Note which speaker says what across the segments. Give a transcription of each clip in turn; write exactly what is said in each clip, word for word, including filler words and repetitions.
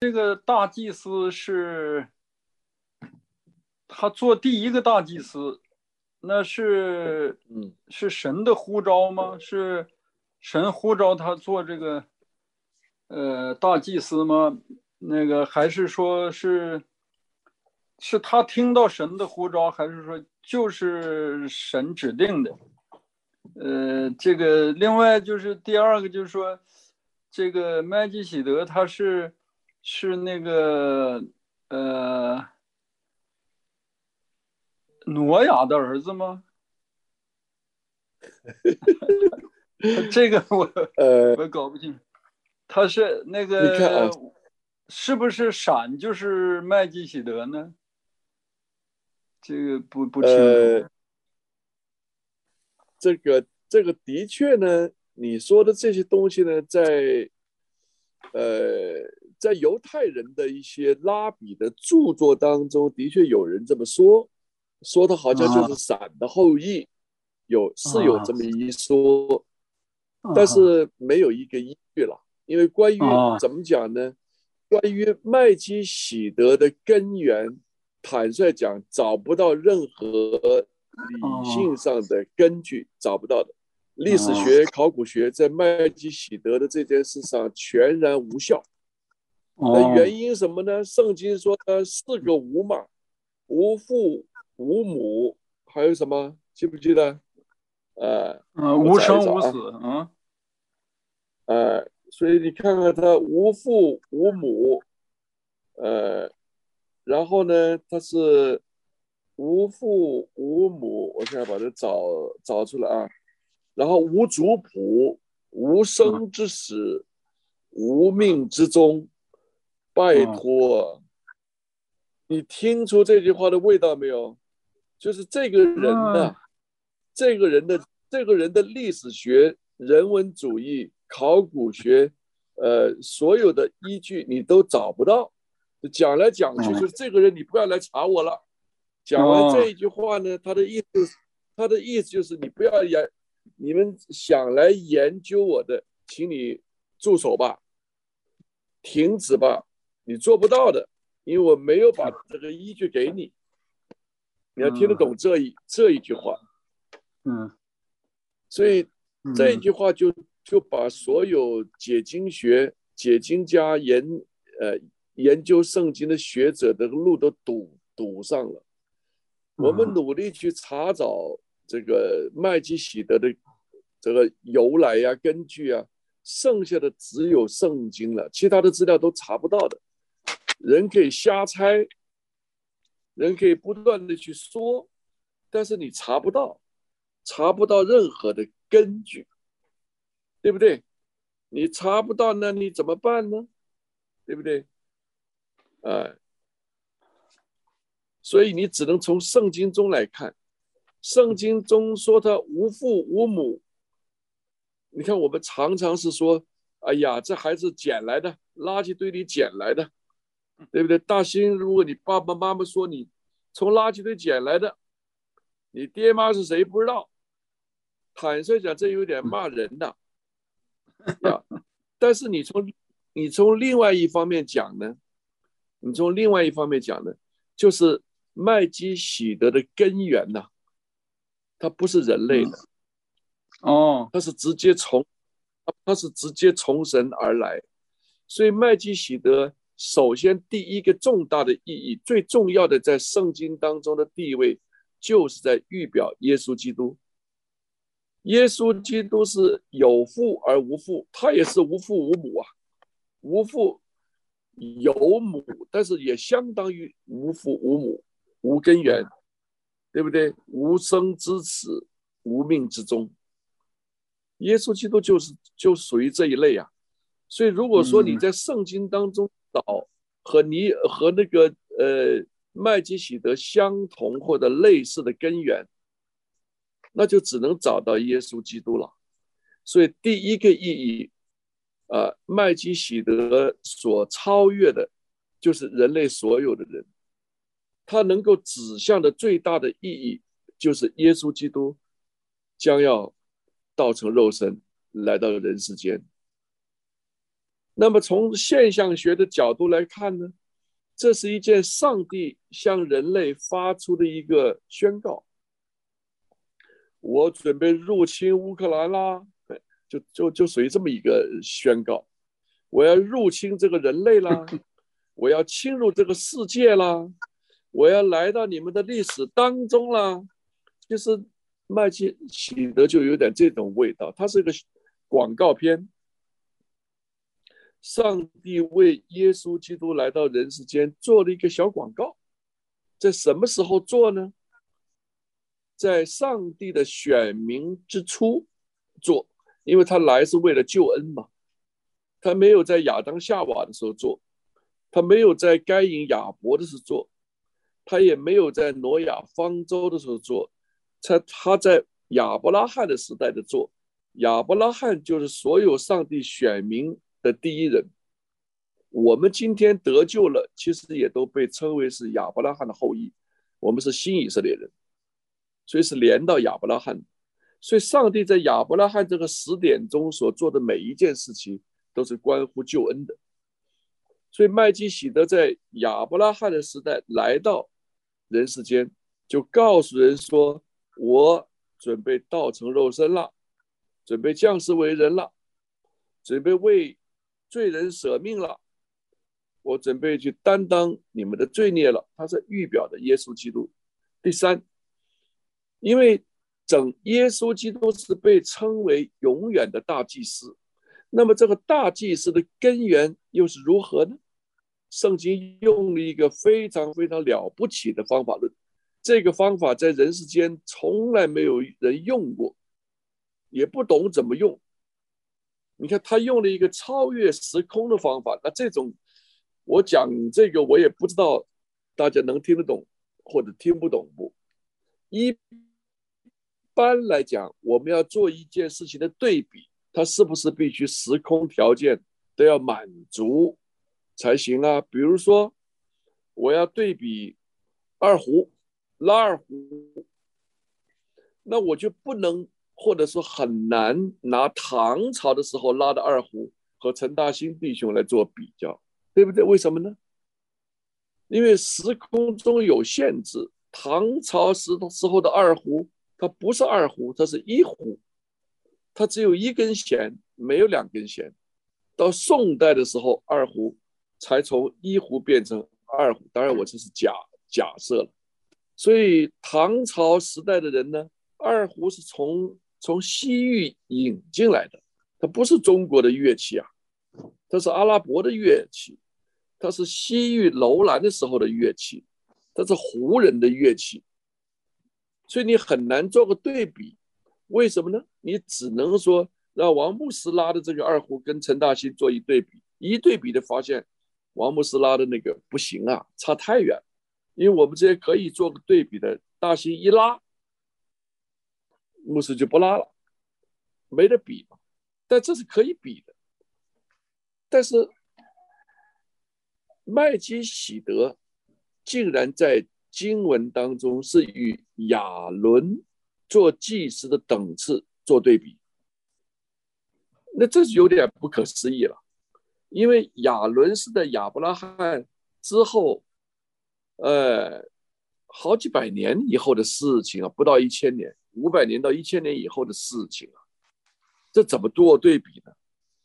Speaker 1: 这个大祭司是他做第一个大祭司，那是
Speaker 2: 嗯，
Speaker 1: 是神的呼召吗？是神呼召他做这个呃大祭司吗？那个还是说是是他听到神的呼召，还是说就是神指定的？呃，这个另外就是第二个就是说，这个麦基喜德他是是那个呃挪亚的儿子吗？这个我
Speaker 2: 呃，
Speaker 1: 我搞不清，他是那
Speaker 2: 你看啊，
Speaker 1: 个是不是闪就是麦基喜德呢？这个不不清楚。
Speaker 2: 呃，这个这个的确呢，你说的这些东西呢，在呃，在犹太人的一些拉比的著作当中，的确有人这么说，说他好像就是
Speaker 1: 啊
Speaker 2: 闪的后裔，有是有
Speaker 1: 啊
Speaker 2: 这么一说，但
Speaker 1: 啊
Speaker 2: 是没有一个依据了。因为关于
Speaker 1: 啊
Speaker 2: 怎么讲呢？关于麦基喜德的根源，坦率讲，找不到任何理性
Speaker 1: 啊
Speaker 2: 上的根据，找不到的。历史
Speaker 1: 啊
Speaker 2: 学、考古学在麦基喜德的这件事上全然无效。那
Speaker 1: 哦
Speaker 2: 原因什么呢？圣经说呢，四个无嘛，无父无母，还有什么？记不记得？呃，
Speaker 1: 嗯，
Speaker 2: 我
Speaker 1: 无
Speaker 2: 找一找啊。
Speaker 1: 生无死，嗯
Speaker 2: 呃，所以你看看他无父无母，呃，然后呢，他是无父无母，我现在把它找找出来啊。然后无族谱，无
Speaker 1: 嗯
Speaker 2: 生之始，无命之终。拜
Speaker 1: 嗯
Speaker 2: 托，你听出这句话的味道没有？就是这个人呐、
Speaker 1: 嗯
Speaker 2: 啊这个人的这个人的历史学、人文主义、考古学，呃，所有的依据你都找不到。讲来讲去
Speaker 1: 嗯
Speaker 2: 就是这个人，你不要来查我了。讲完这
Speaker 1: 哦
Speaker 2: 一句话呢，他的意思，他的意思就是你不要研，你们想来研究我的，请你住手吧，停止吧，你做不到的，因为我没有把这个依据给你。你要听得
Speaker 1: 嗯
Speaker 2: 懂这一这一句话，
Speaker 1: 嗯
Speaker 2: 所以这一
Speaker 1: 嗯
Speaker 2: 句话就就把所有解经学、解经家研呃研究圣经的学者的路都堵堵上了。我们
Speaker 1: 嗯
Speaker 2: 努力去查找这个麦基喜德的这个由来呀、根据啊，剩下的只有圣经了，其他的资料都查不到的。人可以瞎猜，人可以不断的去说，但是你查不到，查不到任何的根据，对不对？你查不到，那你怎么办呢？对不对？呃，所以你只能从圣经中来看。圣经中说他无父无母，你看我们常常是说，哎呀，这孩子捡来的，垃圾堆里捡来的，对不对？大兴，如果你爸爸妈妈说你从垃圾堆捡来的，你爹妈是谁不知道，坦率讲，这有点骂人的呀。但是你从你从另外一方面讲呢，你从另外一方面讲呢，就是麦基喜德的根源呐、啊，它不是人类
Speaker 1: 嗯
Speaker 2: 的，
Speaker 1: 哦
Speaker 2: 它是直接从它是直接从神而来。所以麦基喜德首先第一个重大的意义，最重要的在圣经当中的地位，就是在预表耶稣基督。耶稣基督是有父而无父，他也是无父无母啊，无父有母，但是也相当于无父无母，无根源，对不对？无生之始，无命之终。耶稣基督就是就属于这一类啊。所以如果说你
Speaker 1: 嗯
Speaker 2: 在圣经当中找和你和那个呃麦基喜德相同或者类似的根源，那就只能找到耶稣基督了。所以第一个意义，呃，麦基喜德所超越的，就是人类所有的人，他能够指向的最大的意义，就是耶稣基督将要道成肉身来到人世间。 那么从现象学的角度来看呢，这是一件上帝向人类发出的一个宣告。我准备入侵乌克兰啦，就就就属于这么一个宣告。我要入侵这个人类啦，我要侵入这个世界啦，我要来到你们的历史当中啦。就是麦基喜德就有点这种味道，它是一个广告片。上帝为耶稣基督来到人世间做了一个小广告，在什么时候做呢？在上帝的选民之初做，因为他来是为了救恩嘛。他没有在亚当夏娃的时候做，他没有在该隐亚伯的时候做，他也没有在挪亚方舟的时候做，他他在亚伯拉罕的时代的做。亚伯拉罕就是所有上帝选民的第一人。我们今天得救了，其实也都被称为是亚伯拉罕的后裔，我们是新以色列人，所以是连到亚伯拉罕。所以上帝在亚伯拉罕这个时点中所做的每一件事情都是关乎救恩的。所以麦基喜德在亚伯拉罕的时代来到人世间，就告诉人说，我准备道成肉身了，准备降世为人了，准备为罪人舍命了，我准备去担当你们的罪孽了。他是预表的耶稣基督。第三，因为整耶稣基督是被称为永远的大祭司，那么这个大祭司的根源又是如何呢？圣经用了一个非常非常了不起的方法论，这个方法在人世间从来没有人用过，也不懂怎么用。你看他用了一个超越时空的方法，那这种我讲这个我也不知道大家能听得懂或者听不懂不。一般来讲，我们要做一件事情的对比，它是不是必须时空条件都要满足才行啊？比如说我要对比二胡，拉二胡，那我就不能或者说很难拿唐朝的时候拉的二胡和陈大兴弟兄来做比较，对不对？为什么呢？因为时空中有限制，唐朝时候的二胡它不是二胡，它是一胡，它只有一根弦，没有两根弦。到宋代的时候，二胡才从一胡变成二胡，当然我这是假假设了。所以唐朝时代的人呢，二胡是从从西域引进来的，它不是中国的乐器啊，它是阿拉伯的乐器，它是西域楼兰的时候的乐器，它是胡人的乐器，所以你很难做个对比。为什么呢？你只能说让王牧师拉的这个二胡跟陈大兴做一对比，一对比的发现王牧师拉的那个不行啊，差太远。因为我们这些可以做个对比的，大兴一拉，牧师就不拉了，没得比。但这是可以比的。但是麦基喜德竟然在经文当中是与亚伦做祭司的等次做对比，那这是有点不可思议了。因为亚伦是在亚伯拉罕之后，呃，好几百年以后的事情啊，不到一千年，五百年到一千年以后的事情啊，这怎么做对比呢？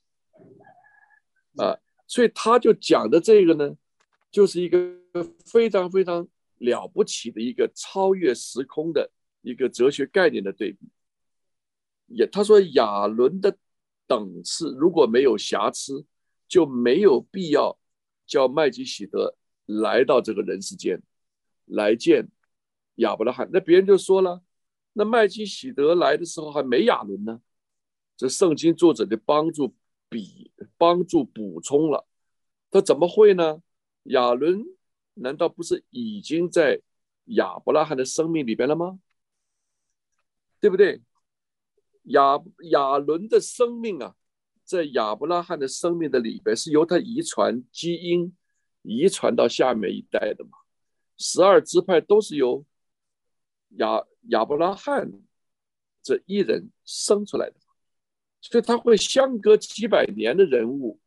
Speaker 2: 啊，所以他就讲的这个呢，就是一个非常非常了不起的一个超越时空的一个哲学概念的对比。也他说亚伦的等次如果没有瑕疵，就没有必要叫麦基喜德来到这个人世间来见亚伯拉罕。那别人就说了，那麦基喜德来的时候还没亚伦呢。这圣经作者的帮助比帮助补充了，他怎么会呢？亚伦难道不是已经在亚伯拉罕的生命里边了吗？对不对？亚亚伦的生命啊，在亚伯拉罕的生命的里边是由他遗传基因遗传到下面一代的嘛。十二支派都是由亚亚伯拉罕这一人生出来的，所以他会相隔几百年的人物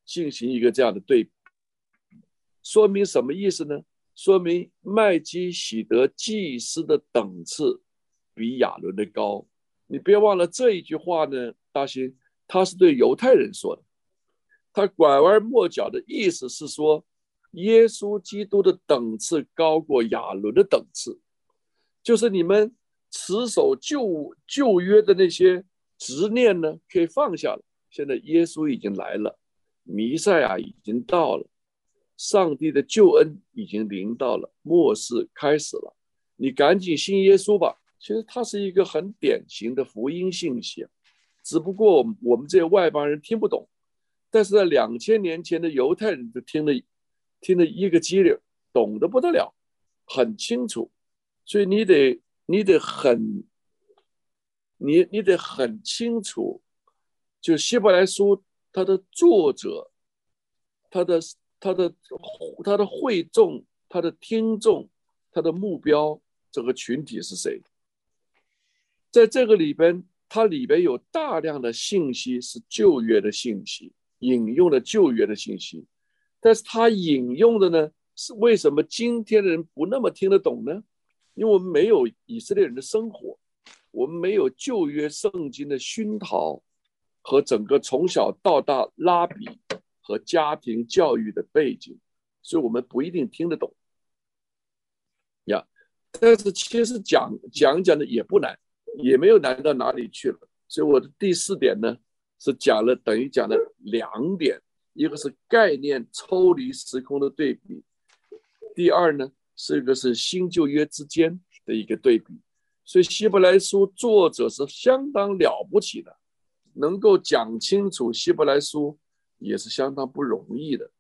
Speaker 2: 进行一个这样的对比，说明什么意思呢？说明麦基洗德祭司的等次比亚伦的高。你别忘了这一句话呢，大兴他是对犹太人说的，他拐弯抹角的意思是说，耶稣基督的等次高过亚伦的等次，就是你们持守旧旧约的那些执念呢，可以放下了。现在耶稣已经来了，弥赛亚已经到了，上帝的救恩已经临到了，末世开始了，你赶紧信耶稣吧。其实它是一个很典型的福音信息，只不过我们这些外邦人听不懂，但是在两千年前的犹太人就听了听了一个激灵，懂得不得了，很清楚。所以你得你得很你你得很清楚，就希伯来书它的作者，他的他的他的会众，他的听众，他的目标这个群体是谁？在这个里边，它里边有大量的信息是旧约的信息，引用了旧约的信息，但是他引用的呢，是为什么今天的人不那么听得懂呢？因为我们没有以色列人的生活，我们没有旧约圣经的熏陶和整个从小到大拉比和家庭教育的背景，所以我们不一定听得懂呀。但是其实讲讲讲的也不难，也没有难到哪里去了。所以我的第四点呢，是讲了等于讲了两点，一个是概念抽离时空的对比，第二呢是一个是新旧约之间的一个对比。所以希伯来书作者是相当了不起的，能够讲清楚希伯来书也是相当不容易的。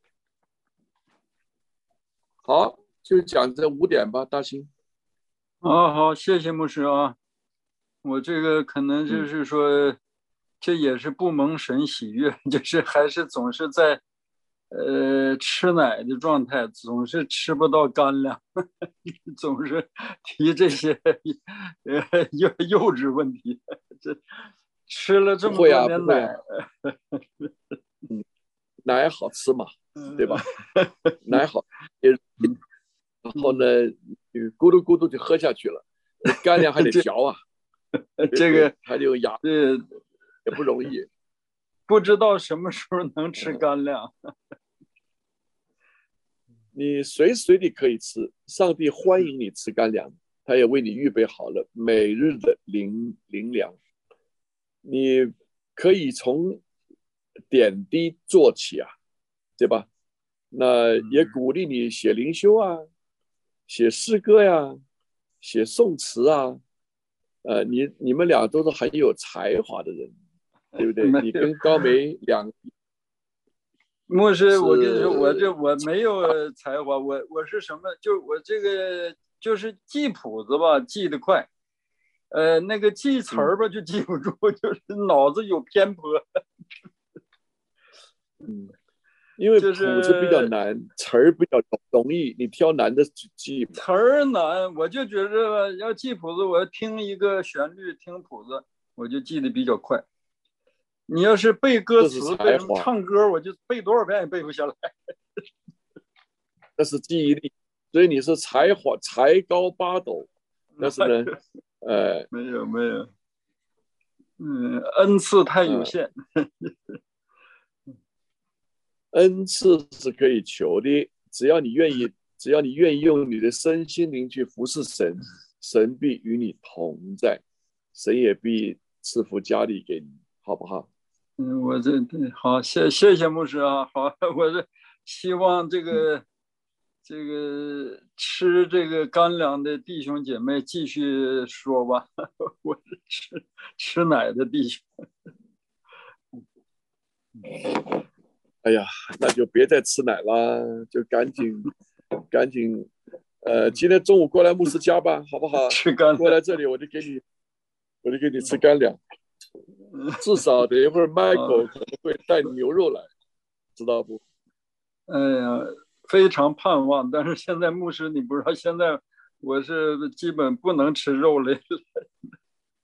Speaker 2: 好，就讲这五点吧，大兴。
Speaker 1: 好好，谢谢牧师啊。我这个可能就是说，嗯、这也是不蒙神喜悦，就是还是总是在呃吃奶的状态，总是吃不到干粮，总是提这些呃幼幼稚问题。这吃了这么多年奶，啊啊、
Speaker 2: 嗯，奶好吃嘛，对吧？奶好，也然后呢，咕噜咕噜就喝下去了，干粮还得嚼啊。
Speaker 1: 这个
Speaker 2: 还得有牙，
Speaker 1: 这
Speaker 2: 也不容易，
Speaker 1: 不知道什么时候能吃干粮。
Speaker 2: 你随时随地可以吃，上帝欢迎你吃干粮，他也为你预备好了每日的灵灵粮。你可以从点滴做起啊，对吧？那也鼓励你写灵修啊，写诗歌呀，写宋词啊。呃，你你们俩都是很有才华的人，对不对？你跟高梅两，
Speaker 1: 牧师，我跟你说，我这我没有才华，我我是什么？就我这个就是记谱子吧，记得快，呃，那个记词儿吧就记不住，嗯、就是脑子有偏颇。
Speaker 2: 嗯，因为谱子比较难，就是、词儿比较容易，你挑难的记。
Speaker 1: 词儿难，我就觉着要记谱子，我要听一个旋律，听谱子，我就记得比较快。你要是背歌词、背什么唱歌，我就背多少遍也背不下来。
Speaker 2: 那是记忆力，所以你是才华才高八斗，但是呢，呃，
Speaker 1: 没有没有，嗯，恩赐太有限。
Speaker 2: 嗯恩赐是可以求的，只要你愿意，只要你愿意用你的身心灵去服侍神，神必与你同在，神也必赐福加力给你，好不好？
Speaker 1: 嗯，我这好，谢谢谢牧师啊，好，我是希望这个、嗯、这个吃这个干粮的弟兄姐妹继续说吧，我是吃吃奶的弟兄。
Speaker 2: 哎呀，那就别再吃奶了，就赶紧赶紧，呃，今天中午过来牧师家吧，好不好？
Speaker 1: 吃干粮，
Speaker 2: 过来这里我就给你，我就给你吃干粮，至少等一会儿 Michael 可能会带牛肉来，知道不？
Speaker 1: 哎呀，非常盼望，但是现在牧师你不知道，现在我是基本不能吃肉类了。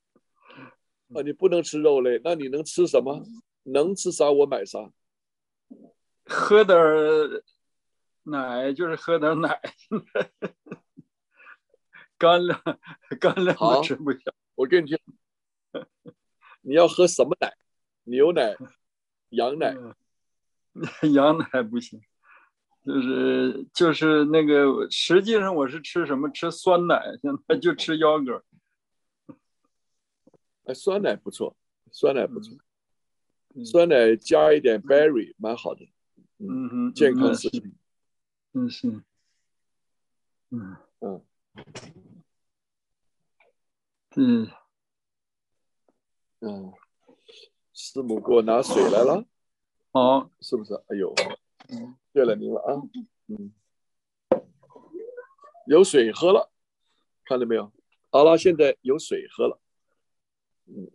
Speaker 2: 啊，你不能吃肉类，那你能吃什么？能吃啥我买啥。
Speaker 1: 喝点奶就是喝点奶，干粮干粮都吃不下。
Speaker 2: 我跟你讲，你要喝什么奶？牛奶、羊奶？
Speaker 1: 嗯、羊奶不行，就是就是那个，实际上我是吃什么？吃酸奶，现在就吃腰果。
Speaker 2: 哎，酸奶不错，酸奶不错，
Speaker 1: 嗯、
Speaker 2: 酸奶加一点 berry 蛮好的，
Speaker 1: 嗯哼，
Speaker 2: 健康食品。
Speaker 1: 嗯是，嗯
Speaker 2: 嗯，
Speaker 1: 对，
Speaker 2: 嗯，师母给我拿水来了，
Speaker 1: 好，
Speaker 2: 是不是？哎呦，谢了您了啊，嗯，有水喝了，看到没有？阿拉现在有水喝了，嗯，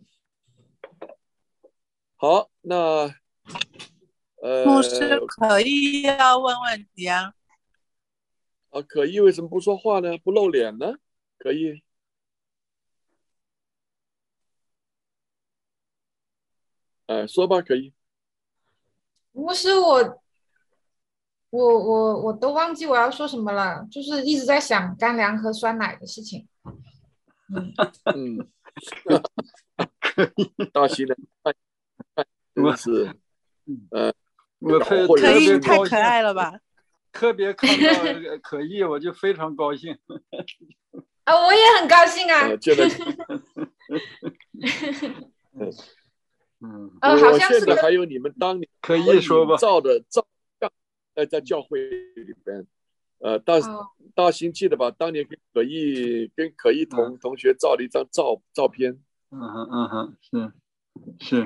Speaker 2: 好，那呃，
Speaker 3: 牧师可以要问问题啊？
Speaker 2: 啊，可以为什么不说话呢？不露脸呢？可以。哎，说吧，可以。
Speaker 4: 牧师，我我我我都忘记我要说什么了，就是一直在想干粮和酸奶的事情。
Speaker 2: 嗯嗯，大西呢？真是，呃，
Speaker 1: 我特
Speaker 3: 可以太
Speaker 1: 可
Speaker 3: 爱了吧？
Speaker 1: 特别看到可意，我就非常高兴。
Speaker 4: 啊，我也很高兴啊。
Speaker 2: 呃，见到
Speaker 1: 嗯，
Speaker 4: 呃，好像是
Speaker 2: 现在还有你们当年
Speaker 1: 可以说吧，
Speaker 2: 照的照相，在在教会里边，呃，大大兴记得吧？当年跟可意跟可意同同学照了一张照照片。
Speaker 1: 嗯哼嗯哼，是是。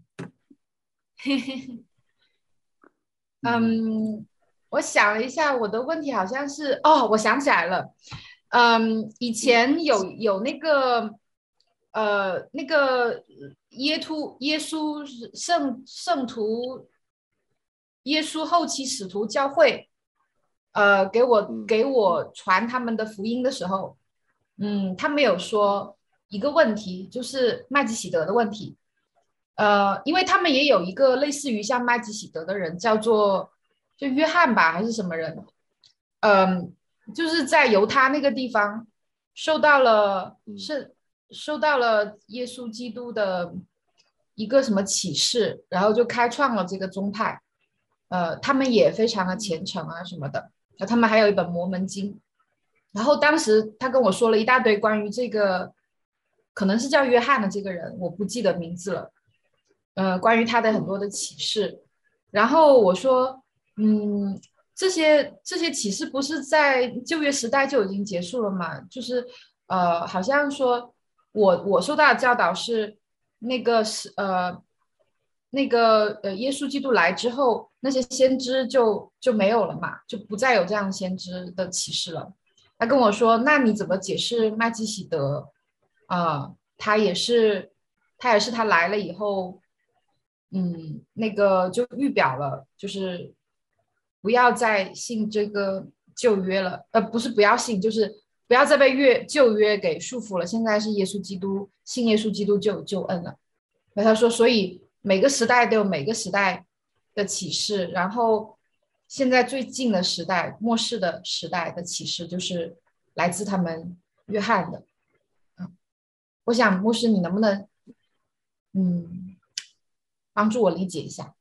Speaker 4: 嗯，我想了一下，我的问题好像是哦，我想起来了。嗯，以前有有那个呃那个耶稣耶稣圣圣徒耶稣后期使徒教会，呃，给我给我传他们的福音的时候，嗯，他们有说一个问题，就是麦基洗德的问题。呃，因为他们也有一个类似于像麦基洗德的人，叫做就约翰吧，还是什么人？嗯，就是在犹他那个地方受到了是受到了耶稣基督的一个什么启示，然后就开创了这个宗派。呃，他们也非常的虔诚啊什么的。然后他们还有一本摩门经。然后当时他跟我说了一大堆关于这个，可能是叫约翰的这个人，我不记得名字了。呃，关于他的很多的启示，然后我说，嗯，这些这些启示不是在旧约时代就已经结束了吗？就是呃，好像说我我受到的教导是那个是呃那个呃耶稣基督来之后，那些先知就就没有了嘛，就不再有这样先知的启示了。他跟我说，那你怎么解释麦基洗德啊、呃？他也是他也是他来了以后。嗯，那个就预表了，就是不要再信这个旧约了，呃，不是不要信，就是不要再被约旧约给束缚了。现在是耶稣基督，信耶稣基督就有救恩了。那他说，所以每个时代都有每个时代的启示，然后现在最近的时代，末世的时代的启示，就是来自他们约翰的。嗯，我想牧师，你能不能，嗯？帮助我理解一下。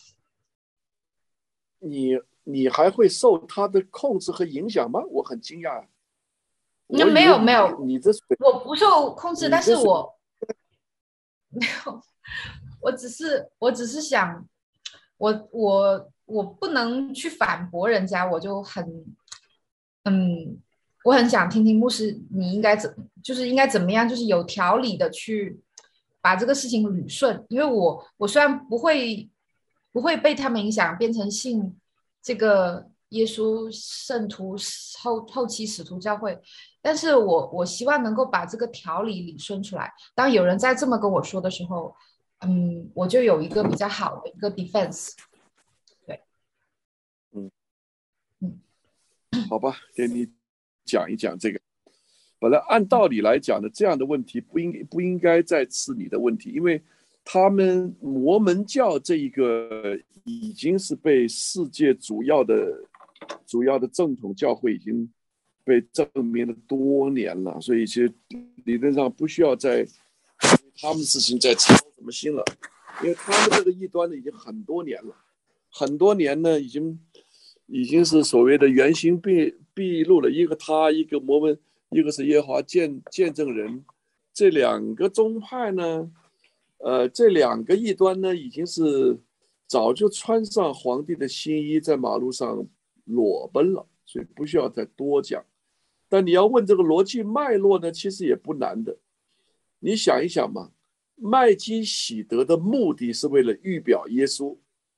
Speaker 2: 你你还会受他的控制和影响吗？我很惊讶。
Speaker 4: 那没有没有，
Speaker 2: 你这
Speaker 4: 我不受控制，但是我没有，我只是我只是想，我我我不能去反驳人家，我就很嗯，我很想听听牧师你应该怎就是应该怎么样，就是有条理的去把这个事情捋顺，因为我我虽然不会不会被他们影响，变成信这个耶稣圣徒后后期使徒教会，但是我我希望能够把这个条理理顺出来。当有人在这么跟我说的时候，嗯，我就有一个比较好的一个 defense。对，
Speaker 2: 嗯
Speaker 4: 嗯，
Speaker 2: 好吧，给你讲一讲这个。本来按道理来讲呢，这样的问题不应不应该再是你的问题，因为他们摩门教这一个已经是被世界主要的主要的正统教会已经被证明了多年了，所以其实理论上不需要再他们事情再操什么心了，因为他们这个异端呢已经很多年了，很多年呢已经已经是所谓的原形毕毕露了，一个他，一个摩门，一个是耶和华见见证人，这两个宗派呢，呃，这两个异端呢已经是早就穿上皇帝的新衣，在马路上裸奔了，所以不需要再多讲。但你要问这个逻辑脉络呢，其实也不难的。你想一想嘛，麦基洗德的目的是为了预表耶稣，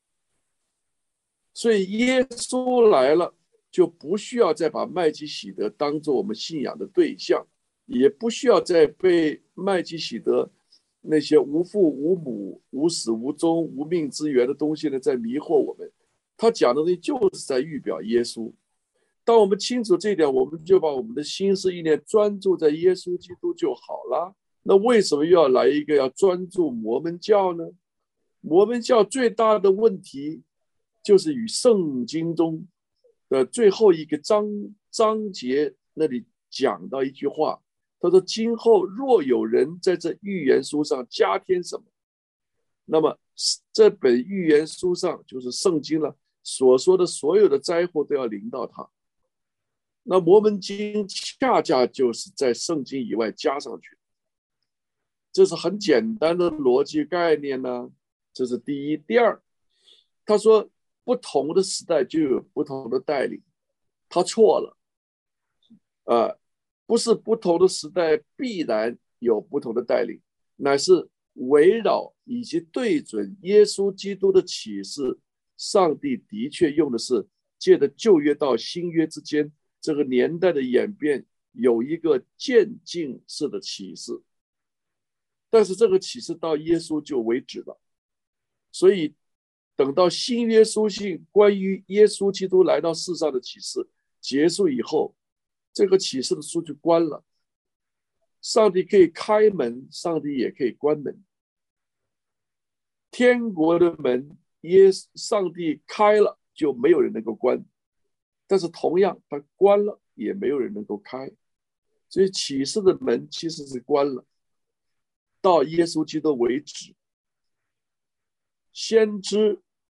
Speaker 2: 所以耶稣来了，就不需要再把麦基洗德当作我们信仰的对象，也不需要再被麦基洗德那些无父无母、无始无终、无命之源的东西呢，在迷惑我们。他讲的东西就是在预表耶稣。当我们清楚这一点，我们就把我们的心思意念专注在耶稣基督就好了。那为什么又要来一个要专注摩门教呢？摩门教最大的问题就是与圣经中的最后一个章章节那里讲到一句话，他说今后若有人在这预言书上加添什么，那么这本预言书上就是圣经了所说的所有的灾祸都要临到他。那摩门经恰恰就是在圣经以外加上去，这是很简单的逻辑概念呢。这是第一。第二，他说不同的时代就有不同的带领，他错了。呃，不是不同的时代必然有不同的带领，乃是围绕以及对准耶稣基督的启示，上帝的确用的是借着旧约到新约之间这个年代的演变，有一个渐进式的启示，但是这个启示到耶稣就为止了。所以等到新约书信关于耶稣基督来到世上的启示结束以后，这个启示的书就关了。上帝可以开门，上帝也可以关门。天国的门，耶上帝开了就没有人能够关，但是同样他关了也没有人能够开。所以启示的门其实是关了，到耶稣基督为止。先知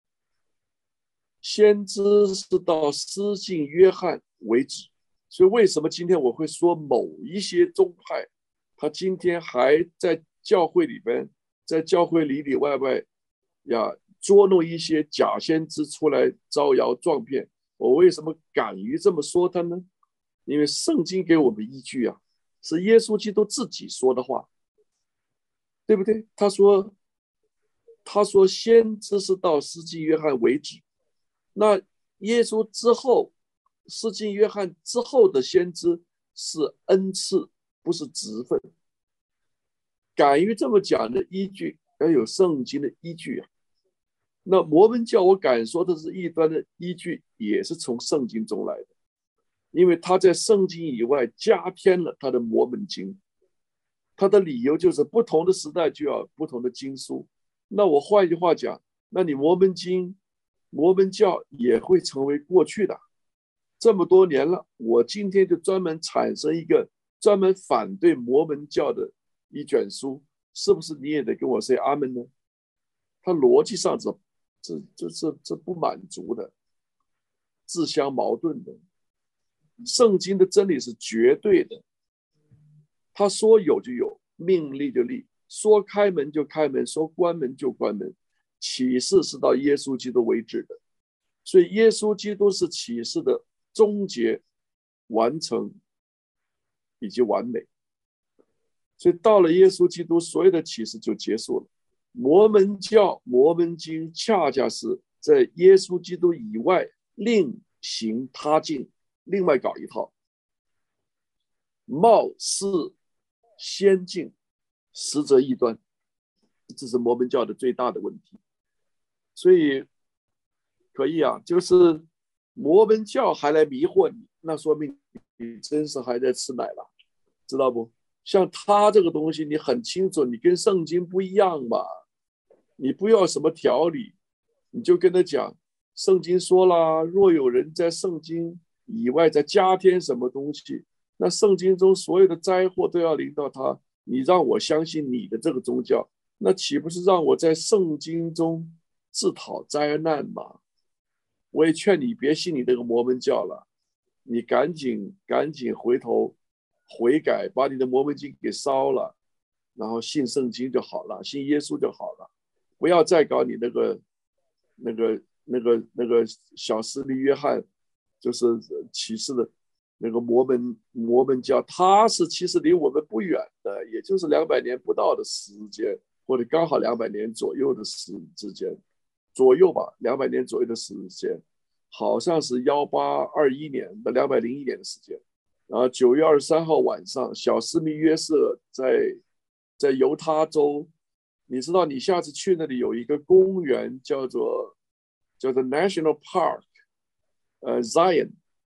Speaker 2: 先知是到施浸约翰为止。所以为什么今天我会说某一些宗派他今天还在教会里边，在教会里里外外呀捉弄一些假先知出来招摇撞骗？我为什么敢于这么说他呢？因为圣经给我们依据啊，是耶稣基督自己说的话，对不对？他说他说先知是到施浸约翰为止，那耶稣之后，施浸约翰之后的先知是恩赐，不是职分。敢于这么讲的依据要有圣经的依据啊。那摩门教我敢说的是异端的依据也是从圣经中来的，因为他在圣经以外加添了他的摩门经，他的理由就是不同的时代就要不同的经书。那我换一句话讲，那你摩门经摩门教也会成为过去的。这么多年了，我今天就专门产生一个专门反对摩门教的一卷书，是不是你也得跟我 say 阿门呢？他逻辑上这这这这这不满足的，自相矛盾的。圣经的真理是绝对的，他说有就有，命立就立，说开门就开门，说关门就关门。启示是到耶稣基督为止的，所以耶稣基督是启示的终结、完成以及完美。所以到了耶稣基督，所有的启示就结束了。摩门教、摩门经恰恰是在耶稣基督以外另行他径，另外搞一套，貌似先进，实则异端，这是摩门教的最大的问题。所以可以啊，就是摩门教还来迷惑你，那说明你真是还在吃奶了，知道不？像他这个东西你很清楚，你跟圣经不一样嘛， 你不要什么条理，你就跟他讲，圣经说啦，若有人在圣经以外再加添什么东西，那圣经中所有的灾祸都要临到他，你让我相信你的这个宗教，那岂不是让我在圣经中自讨灾难吗？我也劝你别信你这个摩门教了，你赶紧赶紧回头悔改，把你的摩门经给烧了，然后信圣经就好了，信耶稣就好了，不要再搞你那个那个那个那个小司利约翰，就是启示的那个摩门摩门教，他是其实离我们不远的，也就是两百年不到的时间，或者刚好两百年左右的时之间。左右吧，两百年左右的时间，好像是幺八二一年的两百零一年的时间。然后九月二十三号晚上，小斯密约瑟在在犹他州，你知道，你下次去那里有一个公园叫做叫做 National Park， 呃 Zion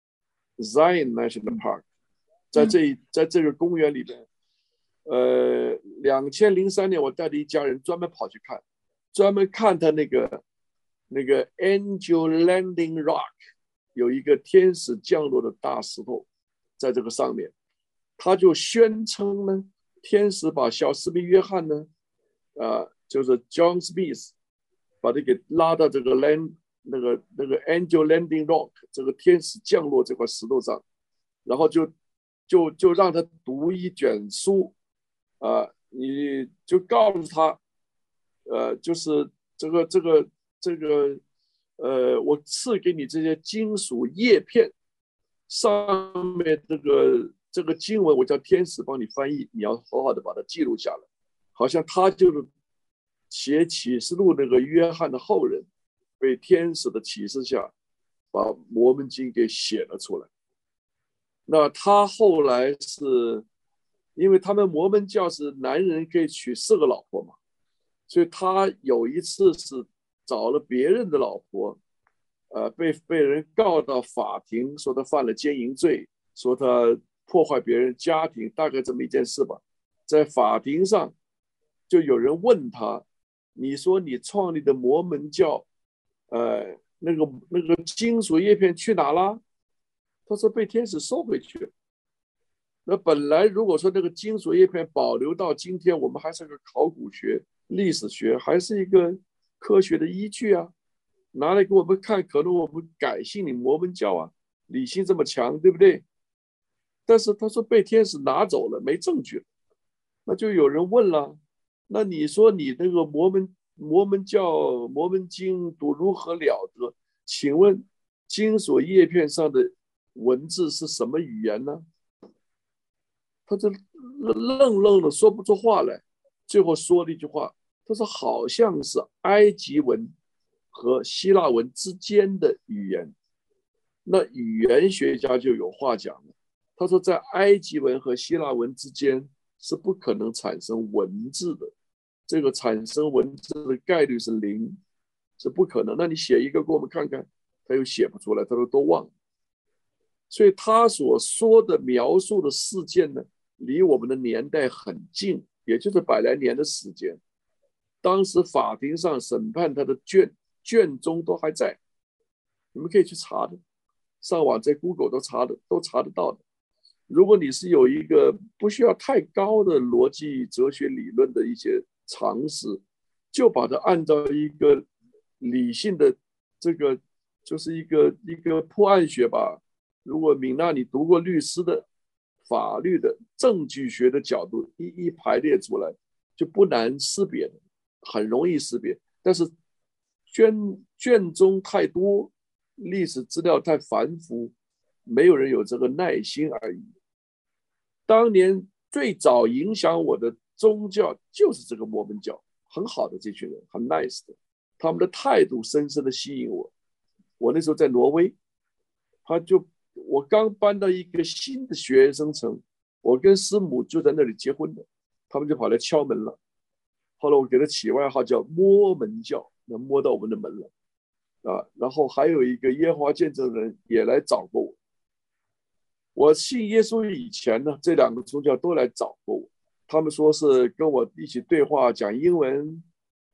Speaker 2: Zion National Park， 在这在这个公园里边，呃，两千零三年我带着一家人专门跑去看，专门看他那个。那个 Angel Landing Rock 有一个天使降落的大石头，在这个上面，他就宣称呢，天使把小斯密约翰呢，呃，就是 John Smith， 把他给拉到这个 land 那个那个 Angel Landing Rock 这个天使降落这块石头上，然后就就就让他读一卷书，啊、呃，你就告诉他，呃，就是这个这个。这个，呃，我赐给你这些金属叶片，上面这个这个经文，我叫天使帮你翻译，你要好好的把它记录下来。好像他就是写启示录那个约翰的后人，被天使的启示下，把摩门经给写了出来。那他后来是，因为他们摩门教是男人可以娶四个老婆嘛，所以他有一次是。找了别人的老婆，呃，被被人告到法庭，说他犯了奸淫罪，说他破坏别人家庭，大概这么一件事吧。在法庭上，就有人问他：“你说你创立的摩门教，呃，那个那个金属叶片去哪了？”他说被天使收回去了。那本来如果说那个金属叶片保留到今天，我们还是个考古学、历史学，还是一个。科学的依据啊，拿来给我们看，可能我们改信你摩门教啊，理性这么强，对不对？但是他说被天使拿走了，没证据了，那就有人问了，那你说你那个摩门摩门教摩门经读如何了得？请问金属叶片上的文字是什么语言呢？他就愣愣的说不出话来，最后说了一句话。他说好像是埃及文和希腊文之间的语言，那语言学家就有话讲了。他说在埃及文和希腊文之间是不可能产生文字的，这个产生文字的概率是零，是不可能。那你写一个给我们看看，他又写不出来，他说都忘了。所以他所说的描述的事件呢，离我们的年代很近，也就是百来年的时间。当时法庭上审判他的卷卷宗都还在，你们可以去查的，上网在 Google 都查的，都查得到的。如果你是有一个不需要太高的逻辑哲学理论的一些常识，就把它按照一个理性的这个，就是一个一个破案学吧。如果敏娜你读过律师的、法律的、证据学的角度一一排列出来，就不难识别的。很容易识别，但是卷卷宗太多，历史资料太繁复，没有人有这个耐心而已。当年最早影响我的宗教就是这个摩门教，很好的这群人，很 nice 的，他们的态度深深的吸引我。我那时候在挪威，他就我刚搬到一个新的学生城，我跟师母就在那里结婚的，他们就跑来敲门了。后来我给他起外号叫摸门教，那摸到我们的门了啊。然后还有一个耶和华见证人也来找过我。我信耶稣以前呢，这两个宗教都来找过我，他们说是跟我一起对话讲英文，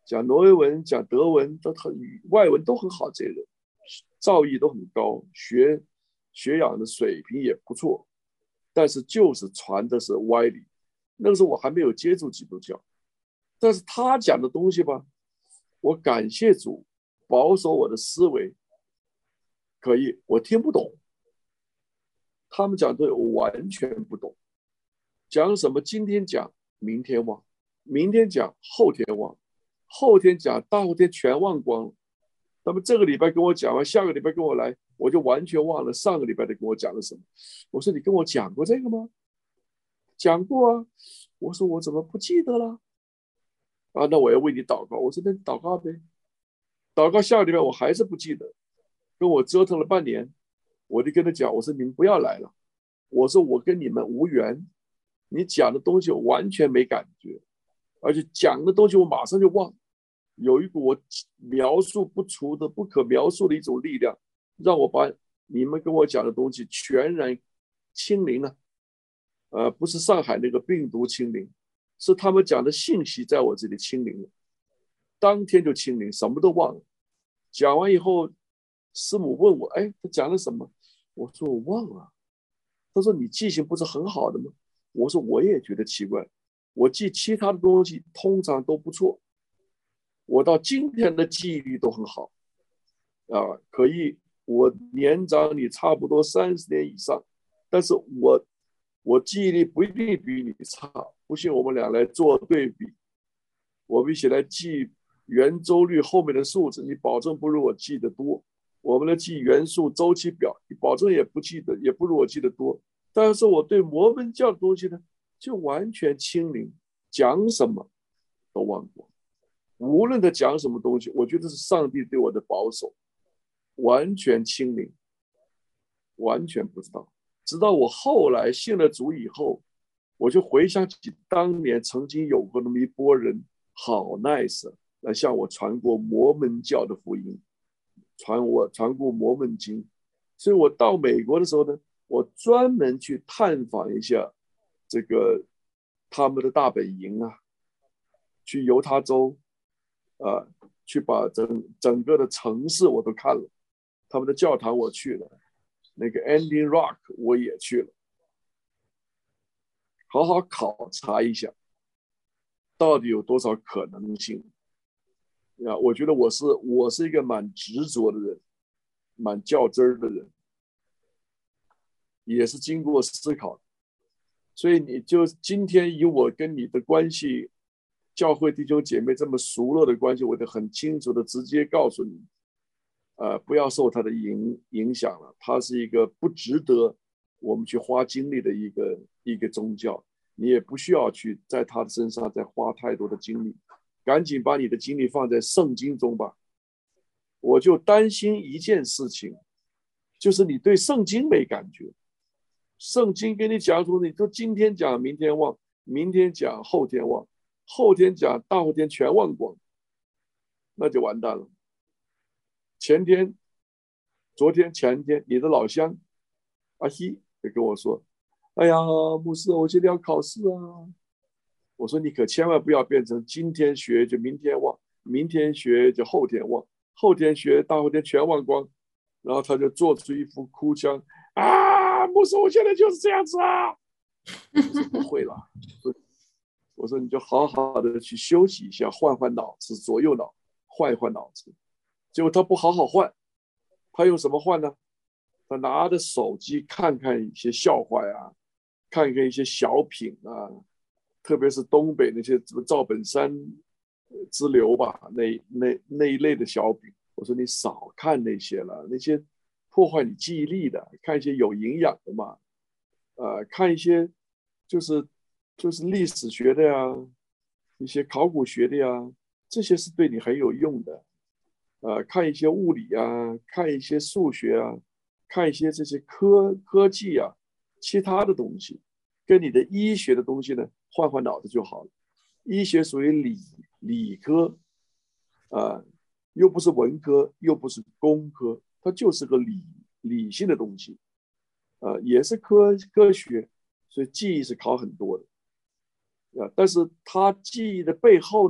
Speaker 2: 讲挪威文、讲德文都很外文都很好，这个人造诣都很高，学学养的水平也不错，但是就是传的是歪理。那个时候我还没有接触基督教，但是他讲的东西吧，我感谢主保守我的思维，可以我听不懂，他们讲的我完全不懂，讲什么今天讲明天忘，明天讲后天忘，后天讲大后天全忘光了。那么这个礼拜跟我讲完，下个礼拜跟我来，我就完全忘了上个礼拜的跟我讲了什么。我说你跟我讲过这个吗？讲过啊。我说我怎么不记得了？啊，那我要为你祷告。我说那你祷告呗。祷告下个礼拜我还是不记得，跟我折腾了半年，我就跟他讲，我说你们不要来了，我说我跟你们无缘，你讲的东西我完全没感觉，而且讲的东西我马上就忘，有一股我描述不出的不可描述的一种力量，让我把你们跟我讲的东西全然清零了。呃，不是上海那个病毒清零，是他们讲的信息在我这里清零了，当天就清零，什么都忘了。讲完以后，师母问我，哎，他讲了什么？我说我忘了。他说你记性不是很好的吗？我说我也觉得奇怪，我记其他的东西通常都不错，我到今天的记忆力都很好啊，可以，我年长你差不多三十年以上，但是我我记忆力不一定比你差，不信我们俩来做对比，我们一起来记圆周率后面的数字，你保证不如我记得多。我们来记元素周期表，你保证也不记得，也不如我记得多。但是我对摩门教的东西呢，就完全清零，讲什么都忘过。无论他讲什么东西，我觉得是上帝对我的保守，完全清零，完全不知道。直到我后来信了主以后，我就回想起当年曾经有过那么一波人，好 nice 来向我传过摩门教的福音，传我传过摩门经。所以我到美国的时候呢，我专门去探访一下这个他们的大本营啊，去犹他州啊，去把整整个的城市我都看了，他们的教堂我去了，那个 Ending Rock 我也去了，好好考察一下到底有多少可能性啊！我觉得我是我是一个蛮执着的人，蛮较真儿的人，也是经过思考。所以你就今天以我跟你的关系，教会弟兄姐妹这么熟络的关系，我就很清楚的直接告诉你，呃，不要受他的影影响了，他是一个不值得我们去花精力的一个一个宗教，你也不需要去在他的身上再花太多的精力，赶紧把你的精力放在圣经中吧。我就担心一件事情，就是你对圣经没感觉，圣经跟你讲说，你都今天讲明天忘，明天讲后天忘，后天讲大后天全忘光，那就完蛋了。前天、昨天、前天，你的老乡阿希就跟我说：“哎呀，牧师，我今天要考试啊。”我说：“你可千万不要变成今天学就明天忘，明天学就后天忘，后天学大后天全忘光。”然后他就做出一副哭腔啊，牧师，我现在就是这样子啊。我说不会了，我说你就好好的去休息一下，换换脑子，左右脑换一换脑子。结果他不好好换，他用什么换呢？他拿着手机看看一些笑话呀，看看一些小品啊，特别是东北那些什么赵本山之流吧，那那那一类的小品。我说你少看那些了，那些破坏你记忆力的，看一些有营养的嘛，呃，看一些就是就是历史学的呀，一些考古学的呀，这些是对你很有用的。呃，看一些物理啊，看一些数学啊，看一些这些科科技啊，其他的东西，跟你的医学的东西呢换换脑子就好了。医学属于理理科，啊、呃，又不是文科，又不是工科，它就是个理理性的东西，啊、呃，也是科科学，所以记忆是考很多的，啊、呃，但是它记忆的背后呢，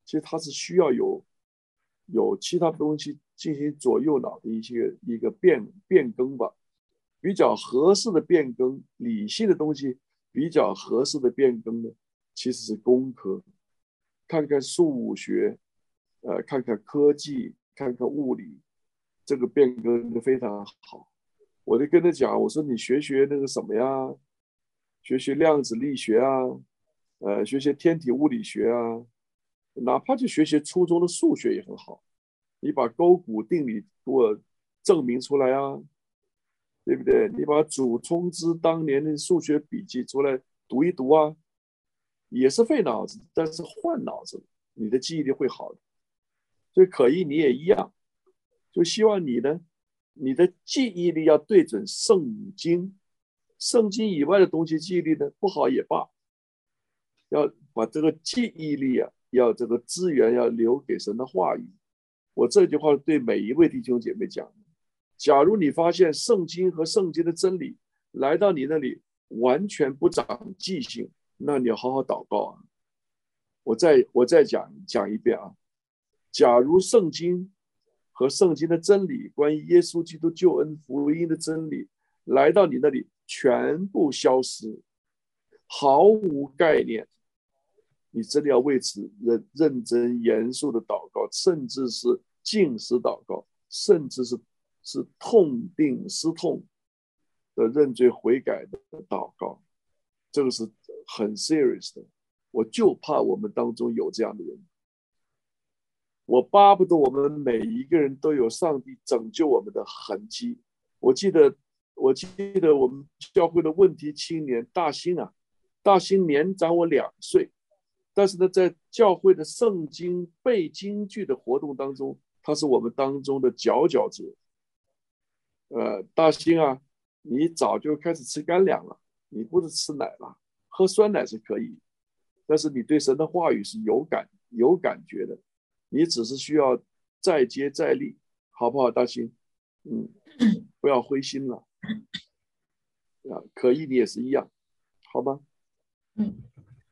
Speaker 2: 其实它是需要有有其他东西进行左右脑的一些一个变变更吧。比较合适的变更，理性的东西比较合适的变更呢，其实是工科，看看数学，呃，看看科技，看看物理，这个变更非常好。我就跟他讲，我说你学学那个什么呀，学学量子力学啊，呃，学学天体物理学啊，哪怕就学学初中的数学也很好。你把勾股定理给我证明出来啊，对不对？你把祖冲之当年的数学笔记出来读一读啊，也是费脑子，但是换脑子，你的记忆力会好的。所以可以你也一样，就希望你呢，你的记忆力要对准圣经，圣经以外的东西记忆力呢不好也罢，要把这个记忆力啊，要这个资源要留给神的话语。我这句话对每一位弟兄姐妹讲，假如你发现圣经和圣经的真理来到你那里完全不长记性，那你要好好祷告啊。我再我再讲讲一遍啊，假如圣经和圣经的真理，关于耶稣基督救恩福音的真理来到你那里全部消失，毫无概念，你真的要为此认认真严肃的祷告，甚至是禁食祷告，甚至是是痛定思痛的认罪悔改的祷告，这个是很 serious 的。我就怕我们当中有这样的人，我巴不得我们每一个人都有上帝拯救我们的痕迹。我记得我记得我们教会的问题青年大兴啊，大兴年长我两岁，但是呢，在教会的圣经背经句的活动当中，他是我们当中的佼佼者。呃，大兴啊，你早就开始吃干粮了，你不是吃奶了，喝酸奶是可以，但是你对神的话语是有感有感觉的，你只是需要再接再厉，好不好，大兴？嗯，不要灰心了。啊，可以，你也是一样，好吗？
Speaker 4: 嗯，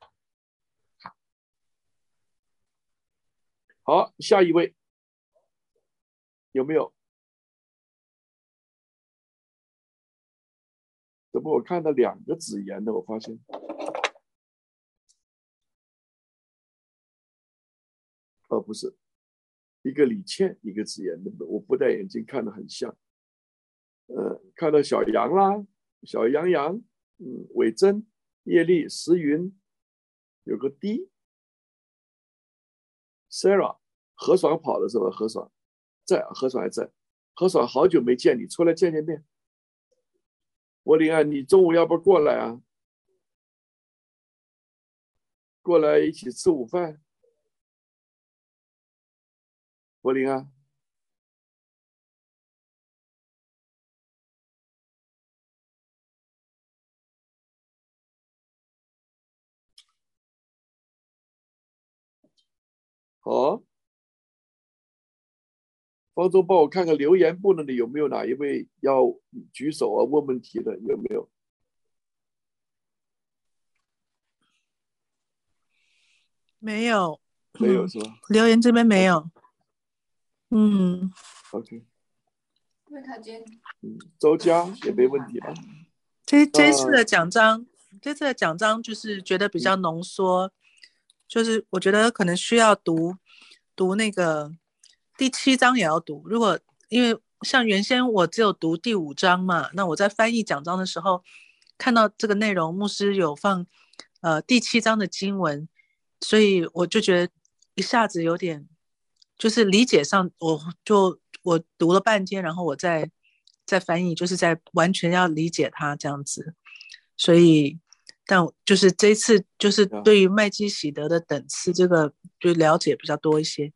Speaker 2: 好，下一位有没有？怎么我看到两个子言的？我发现，哦，不是，一个李倩，一个子言的，我不戴眼镜看得很像。呃，看到小杨啦，小杨洋，嗯，伟珍、叶丽、石云，有个 D。Sarah， 何爽跑了是吧？何爽在，何爽还在。何爽好久没见你，出来见见面。柏林啊，你中午要不要过来啊？过来一起吃午饭。柏林啊，好，方舟帮我看看留言部那里有没有哪一位要举手啊问问题的，有没有？
Speaker 3: 没有，
Speaker 2: 没有是吧？
Speaker 3: 留言这边没有。嗯
Speaker 2: OK，
Speaker 4: 因为他今天
Speaker 2: 嗯，周家也没问题吧？
Speaker 3: 这这次的奖章，这次的奖章就是觉得比较浓缩，就是我觉得可能需要读读那个第七章也要读。如果因为像原先我只有读第五章嘛，那我在翻译奖章的时候看到这个内容，牧师有放呃第七章的经文，所以我就觉得一下子有点就是理解上，我就我读了半天，然后我再再翻译，就是在完全要理解它这样子。所以但就是这一次就是对于麦基洗德的等次这个就了解比较多一些。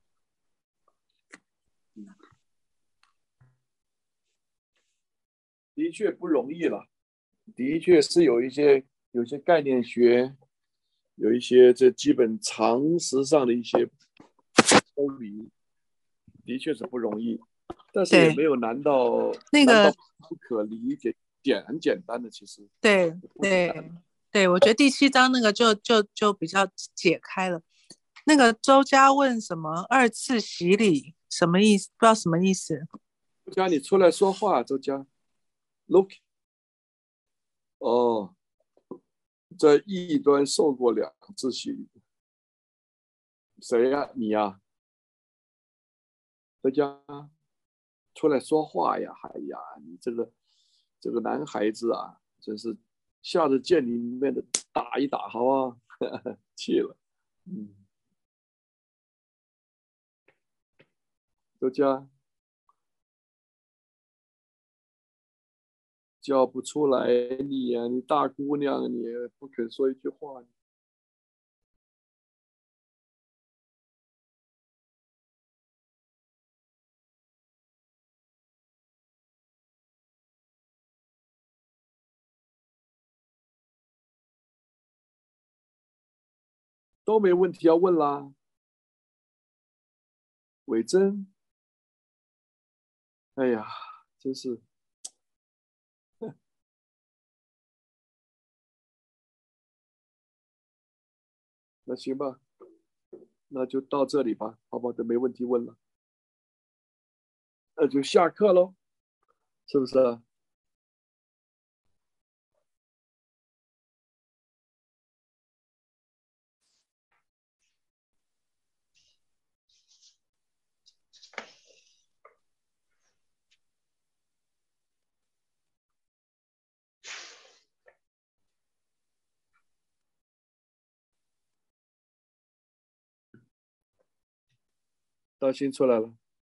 Speaker 2: 的确不容易了，的确是有一些有些概念学，有一些这基本常识上的一些抽离，的确是不容易，但是也没有难到
Speaker 3: 那个
Speaker 2: 难到不可理解，简很简单的其实。
Speaker 3: 对对对，我觉得第七章那个就就就比较解开了。 那个周家问什么二次洗礼什么意思？不知道什么意思。
Speaker 2: 周家，你出来说话，周家 ，look， 哦，在异端受过两次洗礼，谁呀、啊？你呀、啊？周家，出来说话呀！哎呀，你这个这个男孩子啊，真是下次见你面的打一打，好啊，气了，嗯，周家。叫不出来你呀、啊，你大姑娘，你不肯说一句话。都没问题要问啦。伟珍，哎呀，真是，那行吧，那就到这里吧，好吧，都没问题问了，那就下课喽，是不是啊？大新出来了。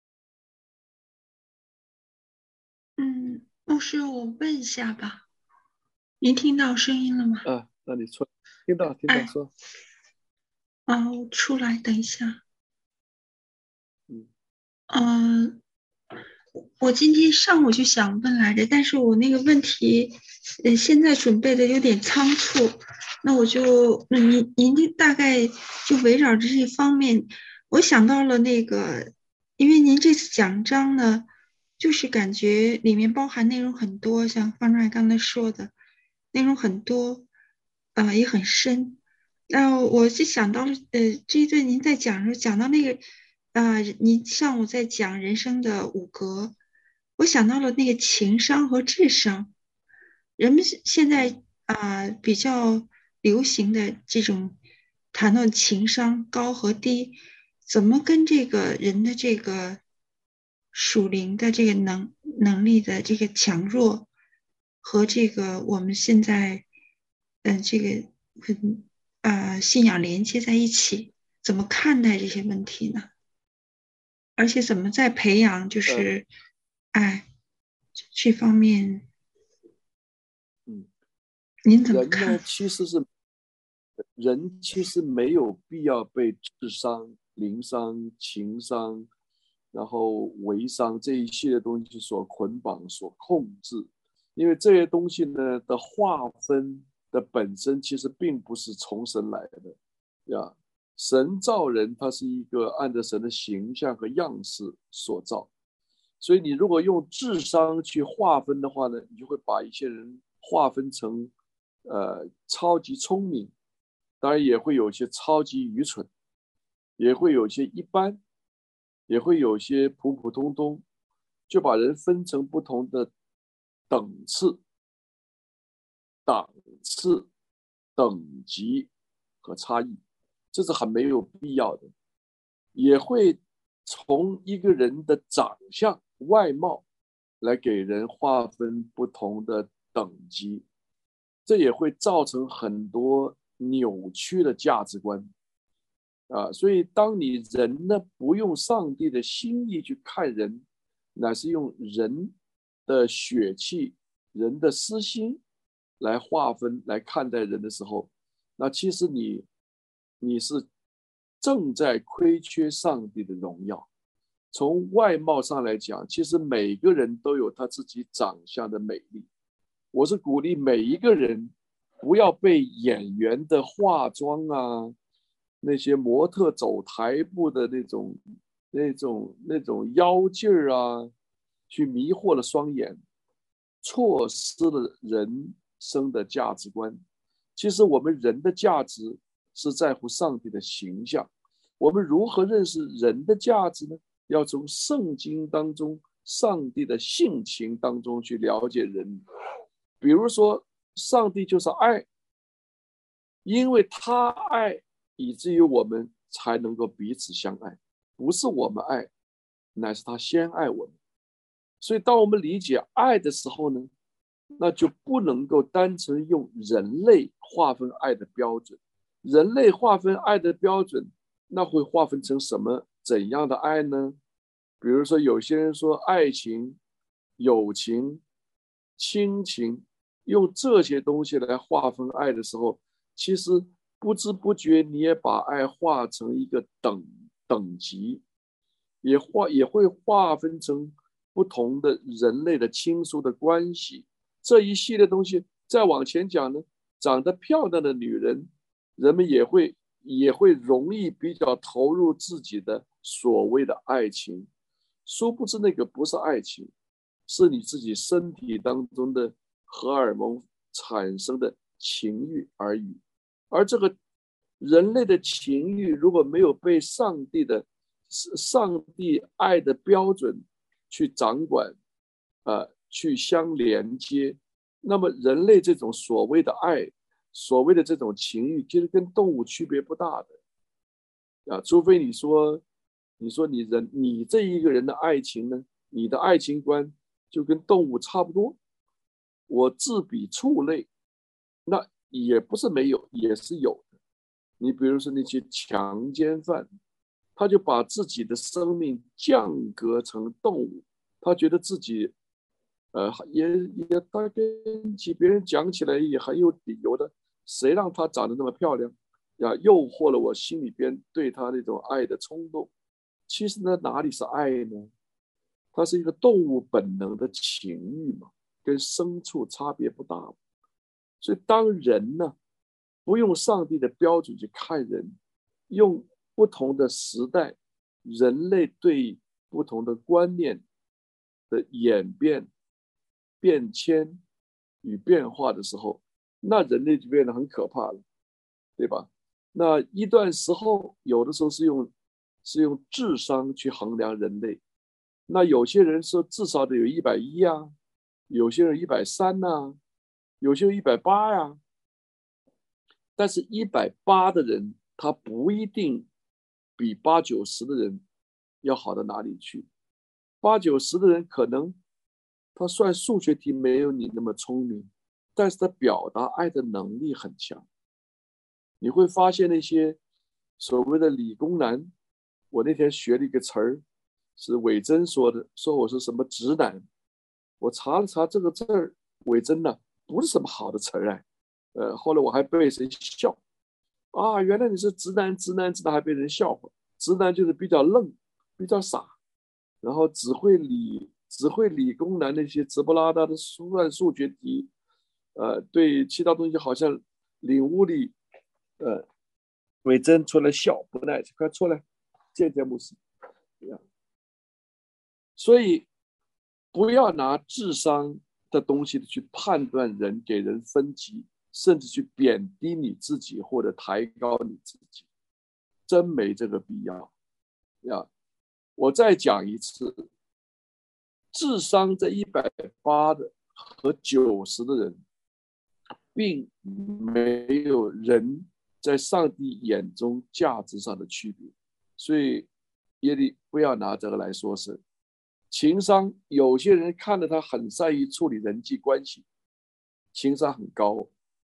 Speaker 5: 嗯，牧师，我问一下吧，您听到声音了吗？
Speaker 2: 啊，那你出，听到听到
Speaker 5: 哎，
Speaker 2: 说。
Speaker 5: 啊，我出来，等一下。
Speaker 2: 嗯。
Speaker 5: 嗯、呃，我今天上午就想问来着，但是我那个问题，呃，现在准备的有点仓促，那我就，那您您大概就围绕着这方面，我想到了那个，因为您这次讲章呢，就是感觉里面包含内容很多，像方帅刚才说的，内容很多，啊、呃，也很深。那我是想到了，呃，这一段您在讲的时候讲到那个。啊、呃，你上午在讲人生的五格，我想到了那个情商和智商。人们现在啊、呃、比较流行的这种谈论情商高和低，怎么跟这个人的这个属灵的这个能能力的这个强弱和这个我们现在嗯、呃、这个嗯啊、呃、信仰连接在一起，怎么看待这些问题呢？而且怎么在培养，就是哎这方面，
Speaker 2: 嗯，
Speaker 5: 您怎么
Speaker 2: 人
Speaker 5: 看？
Speaker 2: 呢，其实是人，其实没有必要被智商、灵商、情商，然后为商这一系列东西所捆绑、所控制，因为这些东西呢的划分的本身其实并不是从神来的呀。神造人，他是一个按照神的形象和样式所造，所以你如果用智商去划分的话呢，你就会把一些人划分成呃超级聪明，当然也会有些超级愚蠢，也会有些一般，也会有些普普通通，就把人分成不同的等次、档次、等级和差异，这是很没有必要的。也会从一个人的长相、外貌来给人划分不同的等级，这也会造成很多扭曲的价值观啊。所以，当你人呢不用上帝的心意去看人，乃是用人的血气、人的私心来划分、来看待人的时候，那其实你你是正在亏缺上帝的荣耀。从外貌上来讲，其实每个人都有他自己长相的美丽。我是鼓励每一个人不要被演员的化妆啊，那些模特走台步的那种、那种、那种妖劲儿啊，去迷惑了双眼，错失了人生的价值观。其实我们人的价值是在乎上帝的形象。 我们如何认识人的价值呢？要从圣经当中上帝的性情当中去了解人。比如说上帝就是爱，因为他爱，以至于我们才能够彼此相爱，不是我们爱，乃是他先爱我们。所以当我们理解爱的时候呢，那就不能够单纯用人类划分爱的标准。人类划分爱的标准，那会划分成什么怎样的爱呢？比如说有些人说爱情、友情、亲情，用这些东西来划分爱的时候，其实不知不觉你也把爱划成一个等等级，也划也会划分成不同的人类的亲属的关系。这一系列东西再往前讲呢，长得漂亮的女人，人们也会也会容易比较投入自己的所谓的爱情，殊不知那个不是爱情，是你自己身体当中的荷尔蒙产生的情欲而已。而这个人类的情欲如果没有被上帝的上帝爱的标准去掌管，呃，去相连接，那么人类这种所谓的爱，所谓的这种情欲，其实跟动物区别不大的啊，除非你说，你说你人你这一个人的爱情呢，你的爱情观就跟动物差不多，我自比畜类，那也不是没有，也是有的。你比如说那些强奸犯，他就把自己的生命降格成动物，他觉得自己，呃，也也他跟起别人讲起来也很有理由的，谁让他长得那么漂亮，呀，诱惑了我心里边对他那种爱的冲动。其实呢，哪里是爱呢？它是一个动物本能的情欲嘛，跟牲畜差别不大。所以当人呢，不用上帝的标准去看人，用不同的时代人类对不同的观念的演变、变迁与变化的时候，那人类就变得很可怕了，对吧？那一段时候有的时候是用是用智商去衡量人类，那有些人说至少得有一百一啊，有些人一百三呐，有些人一百八呀。但是一百八的人，他不一定比八九十的人要好到哪里去。八九十的人可能他算数学题没有你那么聪明，但是他表达爱的能力很强。你会发现那些所谓的理工男，我那天学了一个词儿，是伟珍说的，说我是什么直男。我查了查这个字儿，伟珍呢、啊、不是什么好的词儿啊。呃，后来我还被谁笑啊？原来你是直男，直男，直男还被人笑话。直男就是比较愣，比较傻，然后只会理只会理工男那些直不拉搭的算数学题，呃，对其他东西好像领悟力，呃，伟珍出来笑，不耐烦，快出来见见牧师。所以不要拿智商的东西去判断人，给人分级。甚至去贬低你自己或者抬高你自己，真没这个必要呀！我再讲一次，智商在一百八的和九十的人，并没有人在上帝眼中价值上的区别，所以耶利不要拿这个来说事。情商，有些人看着他很善于处理人际关系，情商很高。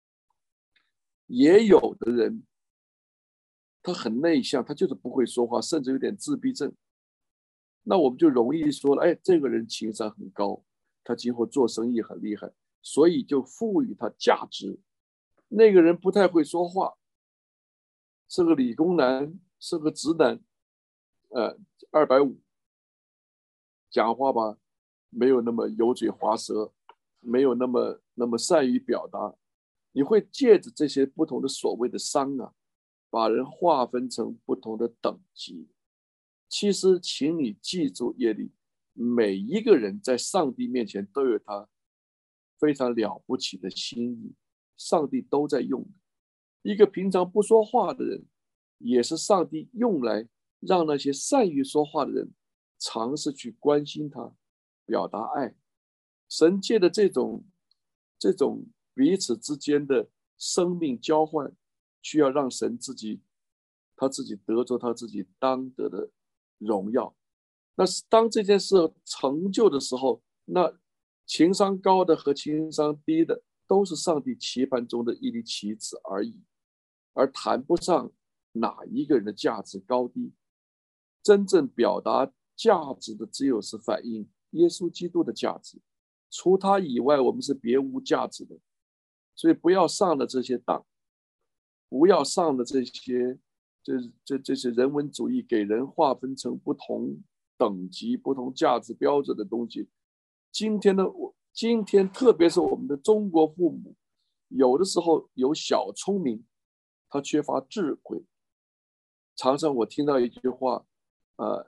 Speaker 2: 也有的人他很内向，他就是不会说话，甚至有点自闭症，那我们就容易说了，哎，这个人情商很高，他今后做生意很厉害，所以就赋予他价值。那个人不太会说话，是个理工男，是个直男，呃，二百五，讲话吧没有那么油嘴滑舌，没有那么那么善于表达。你会借着这些不同的所谓的商啊，把人划分成不同的等级。其实请你记住，耶利，每一个人在上帝面前都有他非常了不起的心意，上帝都在用的。一个平常不说话的人， 也是上帝用来让那些善于说话的人尝试去关心他，表达爱。神借的这种这种彼此之间的生命交换，需要让神自己他自己得着他自己当得的荣耀。那是当这件事成就的时候，那情商高的和情商低的都是上帝棋盘中的一粒棋子而已，而谈不上哪一个人的价值高低。真正表达价值的只有是反映耶稣基督的价值，除他以外我们是别无价值的。所以不要上了这些当，不要上了这些这这这些人文主义给人划分成不同等级不同价值标准的东西。今天的今天特别是我们的中国父母，有的时候有小聪明，他缺乏智慧。常常我听到一句话，呃，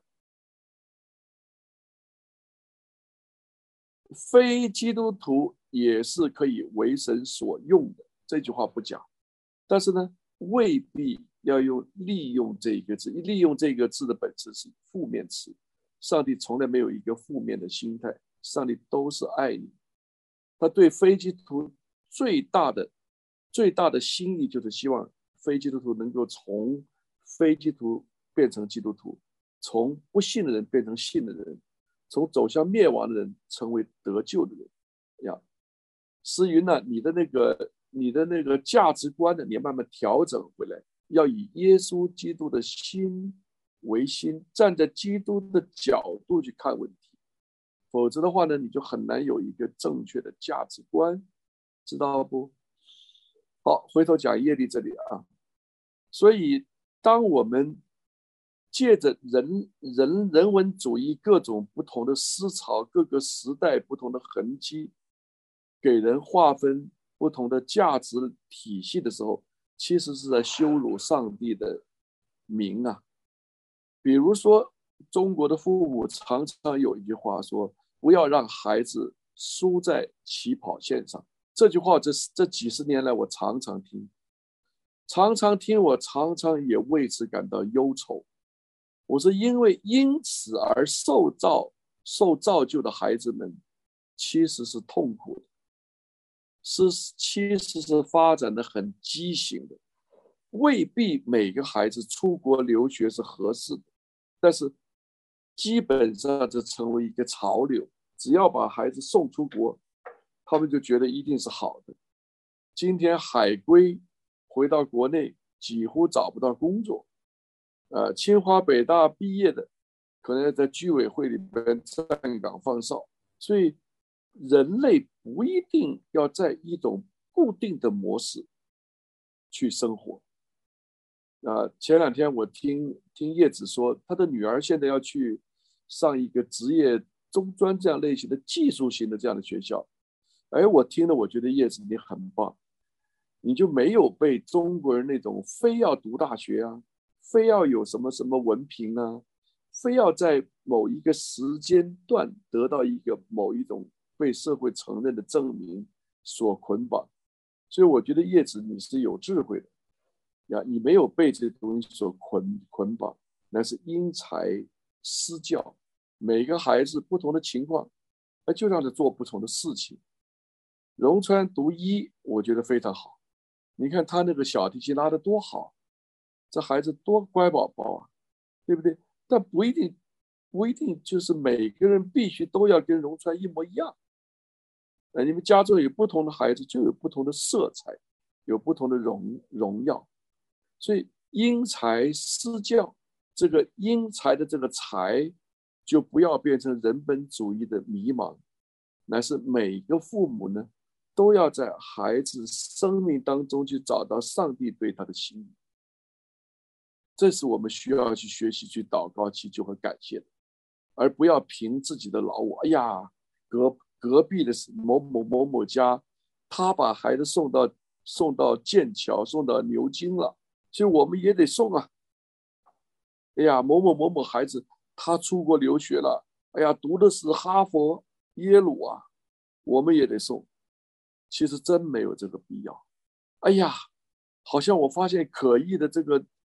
Speaker 2: 非基督徒也是可以为神所用的，这句话不假，但是呢，未必要用利用这个字。利用这个字的本质是负面词，上帝从来没有一个负面的心态，上帝都是爱你。他对非基督徒最大的最大的心意就是希望非基督徒能够从非基督徒变成基督徒，从不信的人变成信的人，从走向灭亡的人成为得救的人呀。诗云呢，你的那个你的那个价值观呢，你慢慢调整回来，要以耶稣基督的心为心，站在基督的角度去看问题，否则的话呢，你就很难有一个正确的价值观，知道不？好，回头讲业力这里啊，所以当我们借着人人人文主义各种不同的思潮，各个时代不同的痕迹，给人划分不同的价值体系的时候，其实是在羞辱上帝的名啊。比如说中国的父母常常有一句话说，不要让孩子输在起跑线上。这句话这这几十年来我常常听常常听我常常也为此感到忧愁。我是因为因此而受造受造就的孩子们其实是痛苦的，是其实是发展的很畸形的。未必每个孩子出国留学是合适的，但是基本上这成为一个潮流，只要把孩子送出国，他们就觉得一定是好的。今天海归回到国内几乎找不到工作，呃，清华北大毕业的可能在居委会里边站岗放哨。所以人类不一定要在一种固定的模式去生活。呃、前两天我听听叶子说，他的女儿现在要去上一个职业中专这样类型的技术型的这样的学校。哎，我听了我觉得叶子你很棒，你就没有被中国人那种非要读大学啊，非要有什么什么文凭啊，非要在某一个时间段得到一个某一种被社会承认的证明所捆绑。所以我觉得叶子你是有智慧的呀，你没有被这东西所捆捆绑，那是因材施教。每个孩子不同的情况，那就让他做不同的事情。荣川读医，我觉得非常好。你看他那个小提琴拉得多好，这孩子多乖宝宝啊，对不对？但不一定，不一定就是每个人必须都要跟荣川一模一样。呃，你们家中有不同的孩子，就有不同的色彩，有不同的荣荣耀。所以因材施教，这个因材的这个材，就不要变成人本主义的迷茫，乃是每个父母呢，都要在孩子生命当中去找到上帝对他的心意。这是我们需要去学习、去祷告、祈求和感谢的，而不要凭自己的劳我。哎呀，隔隔壁的某某某某家，他把孩子送到送到剑桥，送到牛津了，所以我们也得送啊。哎呀，某某某某孩子他出国留学了，哎呀，读的是哈佛、耶鲁啊，我们也得送。其实真没有这个必要。哎呀，好像我发现可疑的这个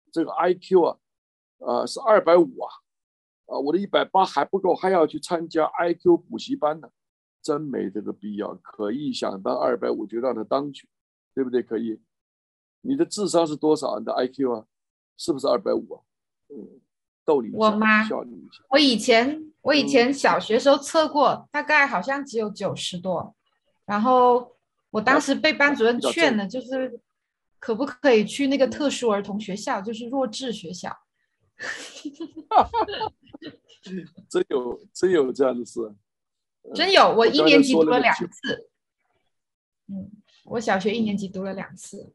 Speaker 2: 这个 I Q 啊，呃是二百五啊，啊我的一百八还不够，还要去参加 I Q 补习班呢，真没这个必要。可以想当二百五就让他当去，对不对？可以。你的智商是多少？你的 I Q 啊，是不是二百五啊？嗯，逗你一下，
Speaker 4: 我吗？
Speaker 2: 笑你一下。
Speaker 4: 我以前我以
Speaker 2: 嗯
Speaker 4: 前小学时候测过，大概好像只有九十多，然后我当时被班主任
Speaker 2: 比较正
Speaker 4: 劝了，就是可不可以去那个
Speaker 2: 嗯
Speaker 4: 特殊儿童学校，就是弱智学校。
Speaker 2: 真有真有这样的事。
Speaker 4: 真有，我
Speaker 2: 我刚才
Speaker 4: 一年级读了两
Speaker 2: 说了个九
Speaker 4: 次，嗯，我小学一年级读了两次。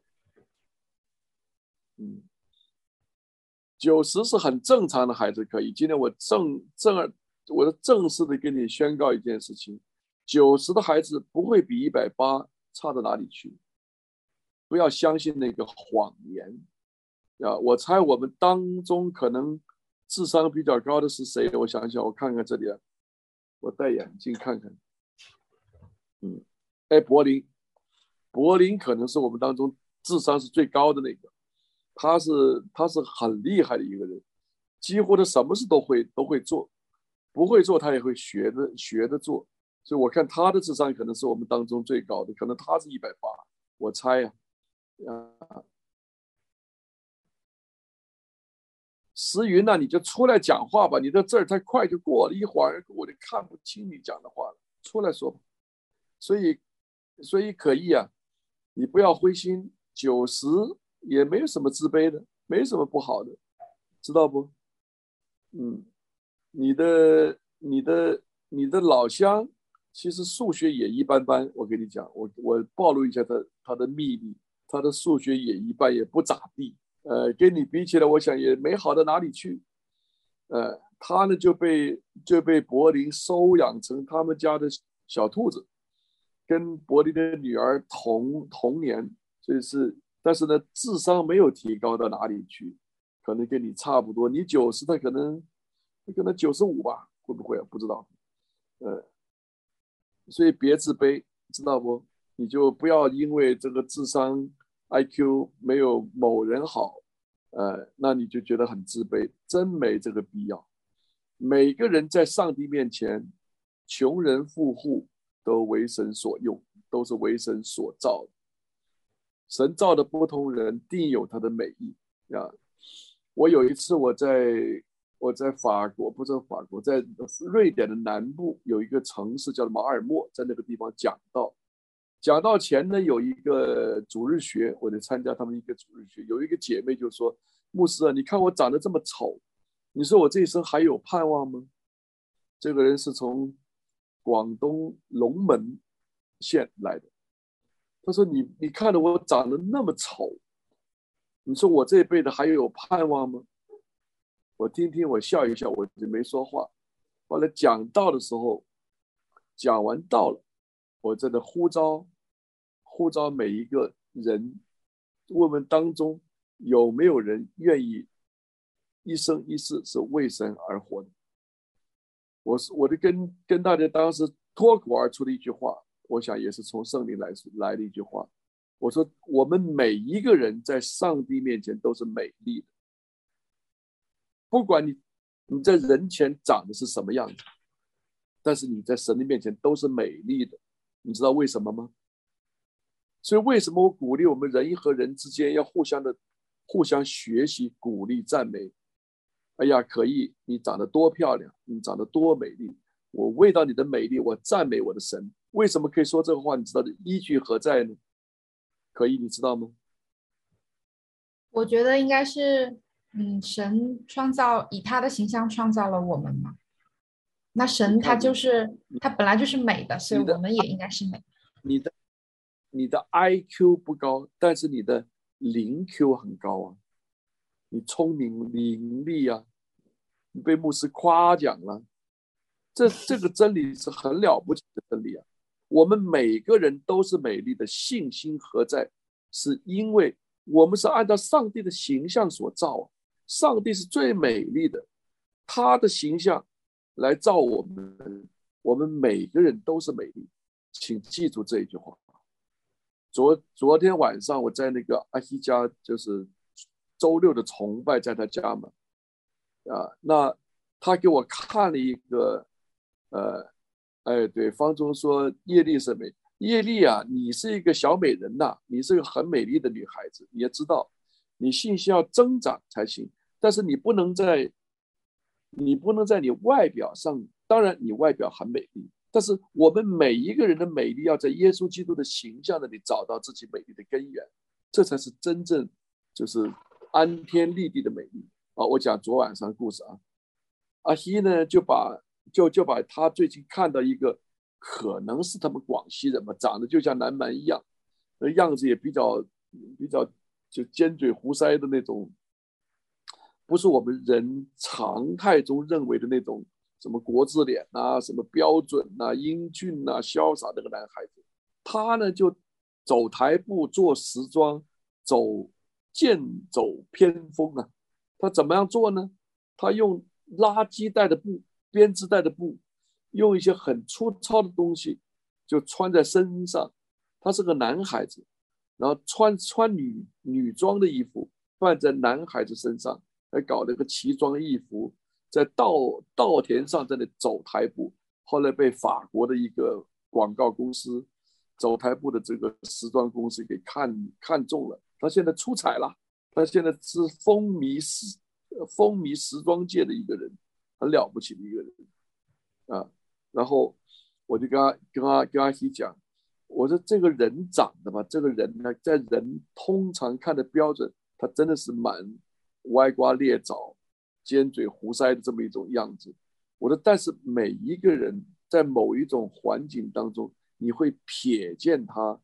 Speaker 2: 嗯，九十是很正常的孩子可以。今天我正正我的正式的跟你宣告一件事情：九十的孩子不会比一百八差到哪里去。不要相信那个谎言啊！我猜我们当中可能智商比较高的是谁？我想想，我看看这里啊，我戴眼镜看看。嗯，哎，柏林，柏林可能是我们当中智商是最高的那个。他是他是很厉害的一个人，几乎他什么事都会都会做，不会做他也会学的学的做，所以我看他的智商可能是我们当中最高的，可能他是一百八，我猜呀、啊。石云呢、啊，你就出来讲话吧，你的字儿太快就过了，一会儿我就看不清你讲的话了，出来说吧。所以所以可以啊，你不要灰心，九十。也没有什么自卑的，没什么不好的，知道不？嗯，你的、你的、你的老乡其实数学也一般般。我跟你讲，我我暴露一下他他的秘密，他的数学也一般，也不咋地。呃，跟你比起来，我想也没好到哪里去。呃，他呢就被就被柏林收养成他们家的小兔子，跟柏林的女儿同同年，所以是。但是呢，智商没有提高到哪里去，可能跟你差不多。你九十，他可能，他可能九十五吧，会不会啊？不知道。呃，所以别自卑，知道不？你就不要因为这个智商 I Q 没有某人好，呃，那你就觉得很自卑，真没这个必要。每个人在上帝面前，穷人富户都为神所用，都是为神所造的。神造的不同人定有他的美意啊！我有一次我在我在法国，不是法国，在瑞典的南部有一个城市叫马尔默，在那个地方讲道。讲道前呢，有一个主日学，我得参加他们一个主日学。有一个姐妹就说：“牧师啊，你看我长得这么丑，你说我这一生还有盼望吗？”这个人是从广东龙门县来的。他说你你看着我长得那么丑，你说我这辈子还有盼望吗？我听听，我笑一笑，我就没说话。后来讲道的时候，讲完道了，我真的呼召呼召每一个人，问问当中有没有人愿意一生一世是为神而活的。我是我就跟跟大家当时脱口而出的一句话，我想也是从圣灵来来的一句话。我说我们每一个人在上帝面前都是美丽的，不管你你在人前长得是什么样子，但是你在神的面前都是美丽的。你知道为什么吗？所以为什么我鼓励我们人和人之间要互相的互相学习、鼓励、赞美？哎呀，可以，你长得多漂亮，你长得多美丽，我为到你的美丽，我赞美我的神。为什么可以说这个话？你知道的依据何在呢？可以，你知道吗？
Speaker 4: 我觉得应该是，嗯，神创造以他的形象创造了我们嘛。那神他就是他本来就是美的，所以我们也应该是美。
Speaker 2: 你的你的 I Q 不高，但是你的灵 Q 很高啊，你聪明伶俐啊，你被牧师夸奖了，这这个真理是很了不起的真理啊！我们每个人都是美丽的，信心何在？是因为我们是按照上帝的形象所造啊，上帝是最美丽的，他的形象来造我们，我们每个人都是美丽，请记住这一句话。昨昨天晚上我在那个阿西家就是周六的崇拜在他家嘛，啊，那他给我看了一个，呃，哎，对，方中说叶丽是美，叶丽啊，你是一个小美人呐、啊，你是个很美丽的女孩子，你也知道，你信息要增长才行，但是你不能在，你不能在你外表上，当然你外表很美丽，但是我们每一个人的美丽要在耶稣基督的形象那里找到自己美丽的根源，这才是真正就是安天立地的美丽啊！我讲昨晚上的故事啊。阿希呢，就把就就把他最近看到一个，可能是他们广西人嘛，长得就像南蛮一样，那样子也比较比较就尖嘴胡腮的那种，不是我们人常态中认为的那种什么国字脸啊，什么标准啊、英俊啊、潇洒那个男孩子，他呢就走台步、做时装，走剑走偏锋啊。他怎么样做呢？他用垃圾袋的布、编织袋的布，用一些很粗糙的东西就穿在身上。他是个男孩子，然后穿穿女女装的衣服放在男孩子身上，还搞了个奇装异服，在稻稻田上在那走台步。后来被法国的一个广告公司、走台步的这个时装公司给看看中了，他现在出彩了。他现在是风靡时风靡时装界的一个人，很了不起的一个人啊。然后我就跟他跟他跟阿希讲，我说这个人长得吧，这个人呢，在人通常看的标准，他真的是蛮歪瓜裂枣、尖嘴胡腮的这么一种样子。我说，但是每一个人在某一种环境当中，你会瞥见他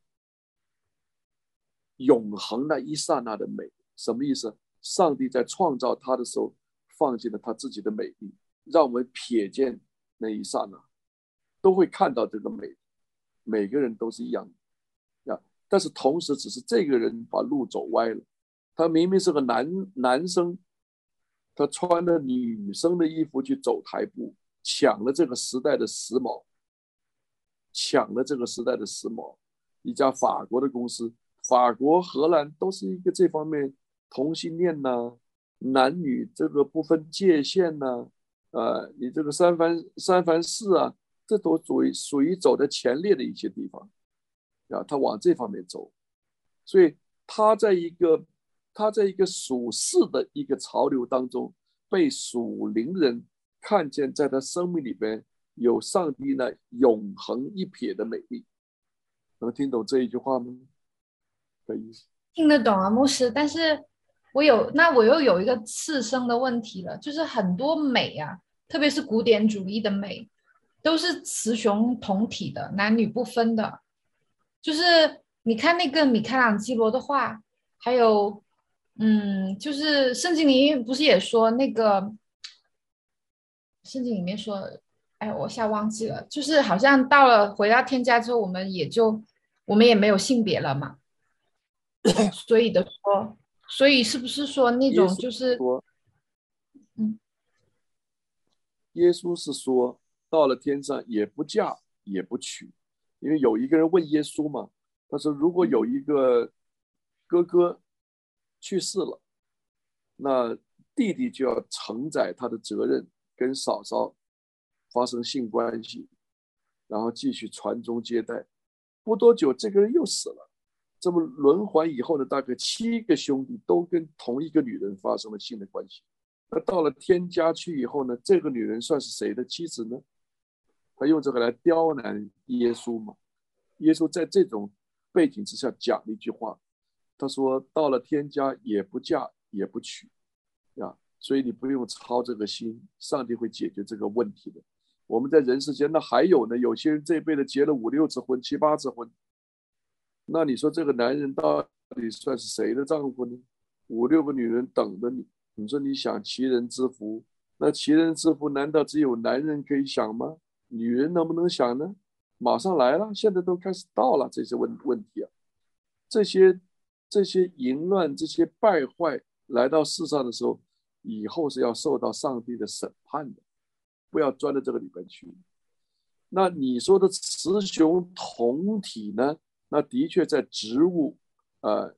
Speaker 2: 永恒那一刹那的美。什么意思？上帝在创造他的时候放进了他自己的美丽，让我们瞥见那一刹那都会看到这个美。每个人都是一样的，但是同时只是这个人把路走歪了。他明明是个 男, 男生，他穿了女生的衣服去走台步，抢了这个时代的时髦，抢了这个时代的时髦。一家法国的公司，法国、荷兰都是一个这方面同性恋呐、啊，男女这个不分界限呐、啊，呃，你这个三藩三藩市啊，这都属于属于走在前列的一些地方啊，他往这方面走，所以他在一个他在一个属世的一个潮流当中，被属灵人看见，在他生命里边有上帝那永恒一瞥的美丽。能听懂这一句话吗？可以
Speaker 4: 听得懂啊，牧师，但是我有那我又有一个次生的问题了，就是很多美啊，特别是古典主义的美，都是雌雄同体的，男女不分的。就是你看那个米开朗基罗的画，还有嗯，就是圣经里面不是也说那个，圣经里面说，哎，我一下忘记了，就是好像到了回到天家之后，我们也就我们也没有性别了嘛。所以的说，所以是不是说那种就是嗯，
Speaker 2: 耶稣是说到了天上也不嫁也不娶，因为有一个人问耶稣嘛，他说如果有一个哥哥去世了，那弟弟就要承载他的责任，跟嫂嫂发生性关系，然后继续传宗接代。不多久这个人又死了，这么轮环以后呢，大概七个兄弟都跟同一个女人发生了性的关系。那到了天家去以后呢，这个女人算是谁的妻子呢？他用这个来刁难耶稣嘛。耶稣在这种背景之下讲了一句话，他说到了天家也不嫁也不娶呀，所以你不用操这个心，上帝会解决这个问题的。我们在人世间，那还有呢，有些人这辈子结了五六次婚、七八次婚，那你说这个男人到底算是谁的丈夫呢？五六个女人等着你，你说你想其人之福，那其人之福难道只有男人可以想吗？女人能不能想呢？马上来了，现在都开始到了这些问问题啊，这些这些淫乱、这些败坏来到世上的时候，以后是要受到上帝的审判的，不要钻到这个里边去。那你说的雌雄同体呢？那的确在植物，呃，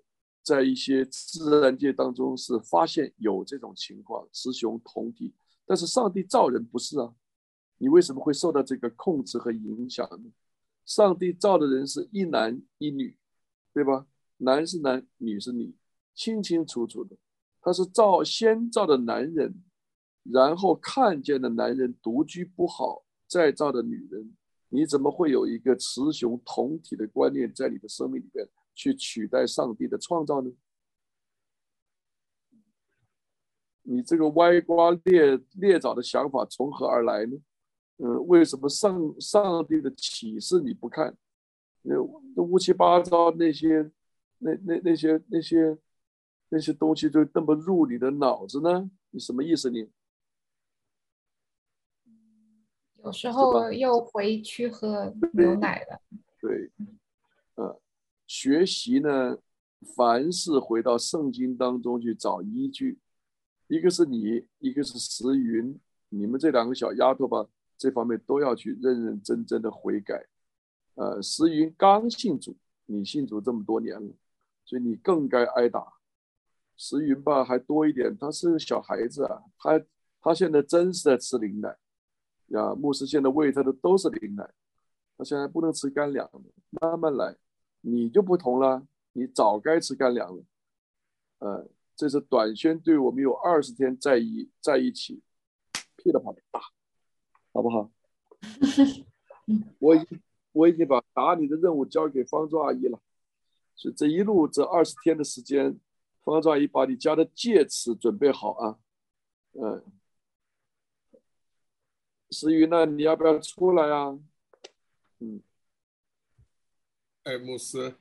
Speaker 2: 在一些自然界当中是发现有这种情况，雌雄同体，但是上帝造人不是啊，你为什么会受到这个控制和影响呢？上帝造的人是一男一女，对吧？男是男，女是女，清清楚楚的。他是造先造的男人，然后看见的男人独居不好，再造的女人。你怎么会有一个雌雄同体的观念在你的生命里面去取代上帝的创造呢？你这个歪瓜裂裂枣的想法从何而来呢？嗯，为什么上上帝的启示你不看？那乌七八糟那些那那那些那些那些东西就那么入你的脑子呢？你什么意思你？
Speaker 4: 有时候又回去喝牛奶了。
Speaker 2: 对，呃，学习呢，凡是回到圣经当中去找依据，一个是你，一个是石云，你们这两个小丫头吧，这方面都要去认认真真的悔改。呃，石云刚信主，你信主这么多年了，所以你更该挨打。石云吧还多一点，他是个小孩子啊，他他现在真是在吃灵奶呀，牧师现在喂他的都是灵奶，他现在不能吃干粮了，慢慢来。你就不同了，你早该吃干粮了。呃，这是短宣队，我们有二十天在一在一起，噼里啪啦打，好不好？我已经我已经把打你的任务交给方舟阿姨了，所以这一路这二十天的时间，方舟阿姨把你家的戒尺准备好啊。嗯，石云呢，你要不要出来啊？嗯，
Speaker 6: 哎，牧师，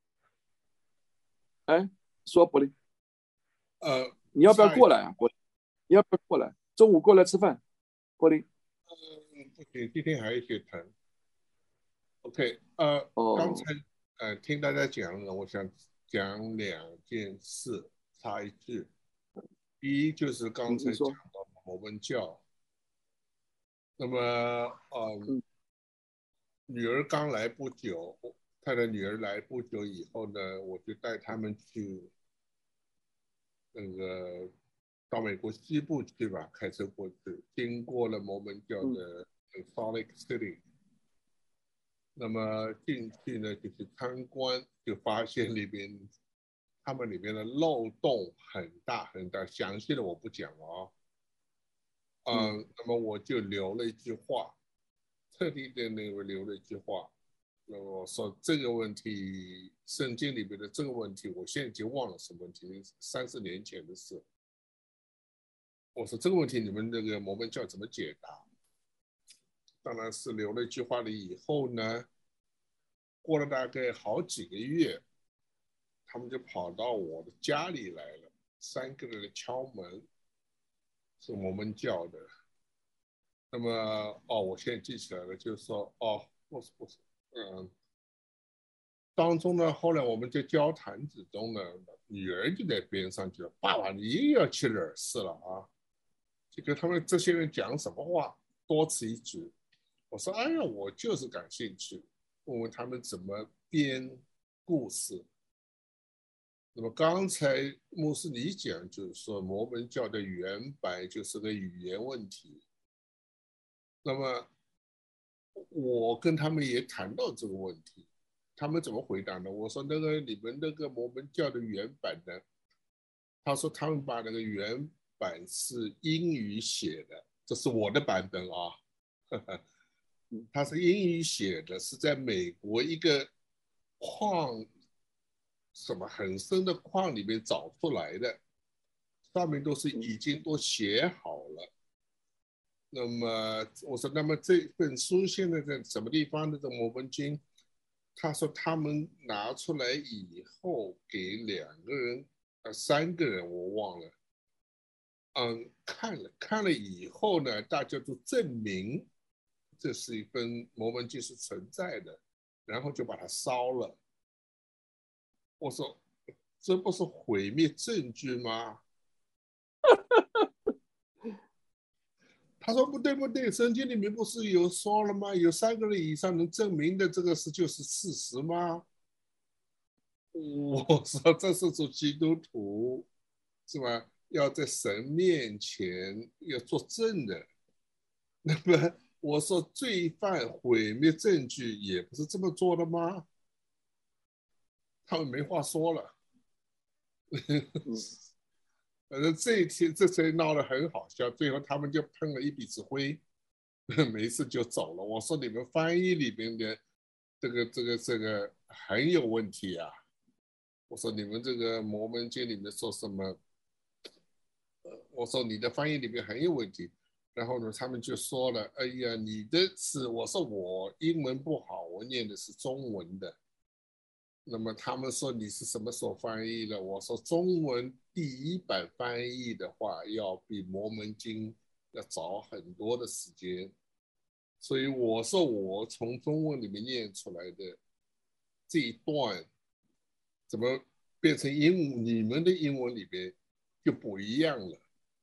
Speaker 2: 哎，说柏林，
Speaker 6: 呃，
Speaker 2: 你要不要过来啊？柏林，你要不要过来？中午过来吃饭，柏林。
Speaker 6: 嗯，不行，今天还有一些疼。OK， 呃，
Speaker 2: 哦、
Speaker 6: 刚才呃听大家讲了，我想讲两件事，插一句。第一就是刚才讲到摩门教，那么呃、嗯，女儿刚来不久，她的女儿来不久以后呢，我就带他们去那个到美国西部去吧，开车过去，经过了摩门教的 Salt Lake City。那么进去呢，就去参观，就发现里边他们里面的漏洞很大很大，详细的我不讲了啊。嗯，嗯那么我就留了一句话，特地的那个留了一句话，那我说这个问题，圣经里面的这个问题，我现在已经忘了什么问题，三四年前的事。我说这个问题你们这个摩门教怎么解答？当然是留了一句话了以后呢，过了大概好几个月，他们就跑到我的家里来了，三个人敲门，是摩门教的。那么哦，我现在记起来了，就是说哦，不是不是，嗯，当中呢，后来我们在交谈之中呢，女儿就在边上就说：“爸爸，你又要去惹事了啊！”就跟他们这些人讲什么话，多此一举。我说：“哎呀，我就是感兴趣，问问他们怎么编故事。”那么刚才牧师你讲，就是说摩门教的原版就是个语言问题。那么我跟他们也谈到这个问题，他们怎么回答呢？我说那个你们那个摩门教的原版呢？他说他们把那个原版是英语写的，这是我的版本啊。呵呵他是英语写的，是在美国一个矿，什么很深的矿里面找出来的，上面都是已经都写好了。那么我说，那么这本书现在在什么地方的这摩门经？他说他们拿出来以后给两个人，呃，三个人我忘了，嗯，看了看了以后呢，大家都证明这是一份摩门经是存在的，然后就把它烧了。我说，这不是毁灭证据吗？他说不对不对，圣经里面不是有说了吗？有三个人以上能证明的这个事就是事实吗？ 我说这是做基督徒是吧？要在神面前要做证人。那么我说罪犯毁灭证据也不是这么做的吗？他们没话说了。反正这一天这次闹得很好笑，最后他们就喷了一鼻子灰，没事就走了。我说你们翻译里面的这个这个这个很有问题啊！我说你们这个摩门经里面说什么？我说你的翻译里面很有问题。然后呢，他们就说了：“哎呀，你的是……我说我英文不好，我念的是中文的。那么他们说你是什么时候翻译的？我说中文第一版翻译的话，要比摩门经要早很多的时间。所以我说我从中文里面念出来的这一段，怎么变成英你们的英文里面就不一样了？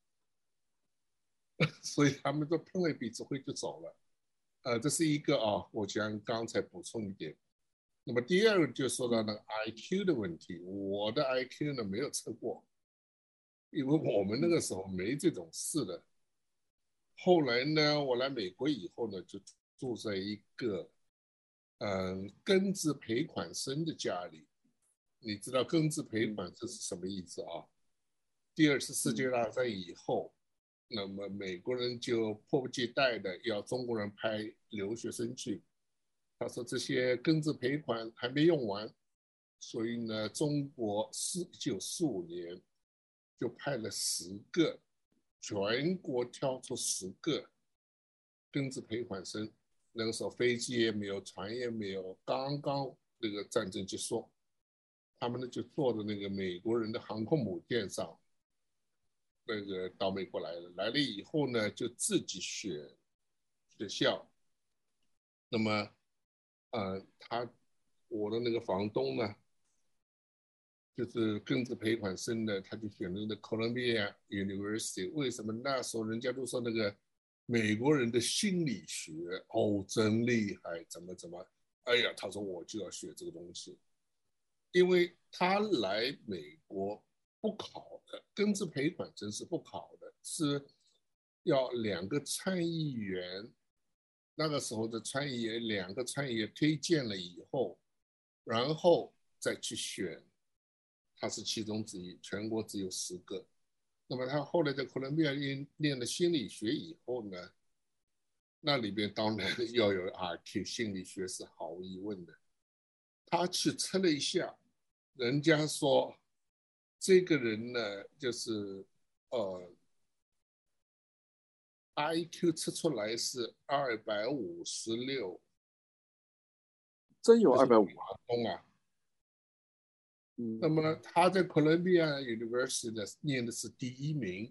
Speaker 6: 所以他们都碰了鼻子灰就走了。呃，这是一个啊，我想刚才补充一点。那么第二个就说到那个 I Q 的问题，我的 I Q 呢没有测过，因为我们那个时候没这种事的。后来呢，我来美国以后呢，就住在一个嗯庚子赔款生的家里。你知道庚子赔款这是什么意思啊？第二次世界大战以后，那么美国人就迫不及待的要中国人派留学生去。他说这些庚子赔款还没用完，所以呢，中国一九四五年就派了十个，全国挑出十个庚子赔款生。那个时候飞机也没有，船也没有，刚刚那个战争结束，他们呢就坐的那个美国人的航空母舰上，那个到美国来了。来了以后呢，就自己选学校。那么呃，他我的那个房东呢，就是庚子赔款生的，他就选了那 Columbia University。为什么那时候人家都说那个美国人的心理学哦真厉害，怎么怎么？哎呀，他说我就要学这个东西，因为他来美国不考的，庚子赔款生是不考的，是要两个参议员。那个时候的参议员，两个参议员推荐了以后，然后再去选，他是其中之一，全国只有十个。那么他后来在哥伦比亚念了心理学以后呢，那里边当然要有 R Q， 心理学是毫无疑问的。他去测了一下，人家说这个人呢，就是呃。I Q 测出来是二百五十六，
Speaker 2: 真有二百五
Speaker 6: 啊！嗯，那么他在哥伦比亚 University 呢念的是第一名，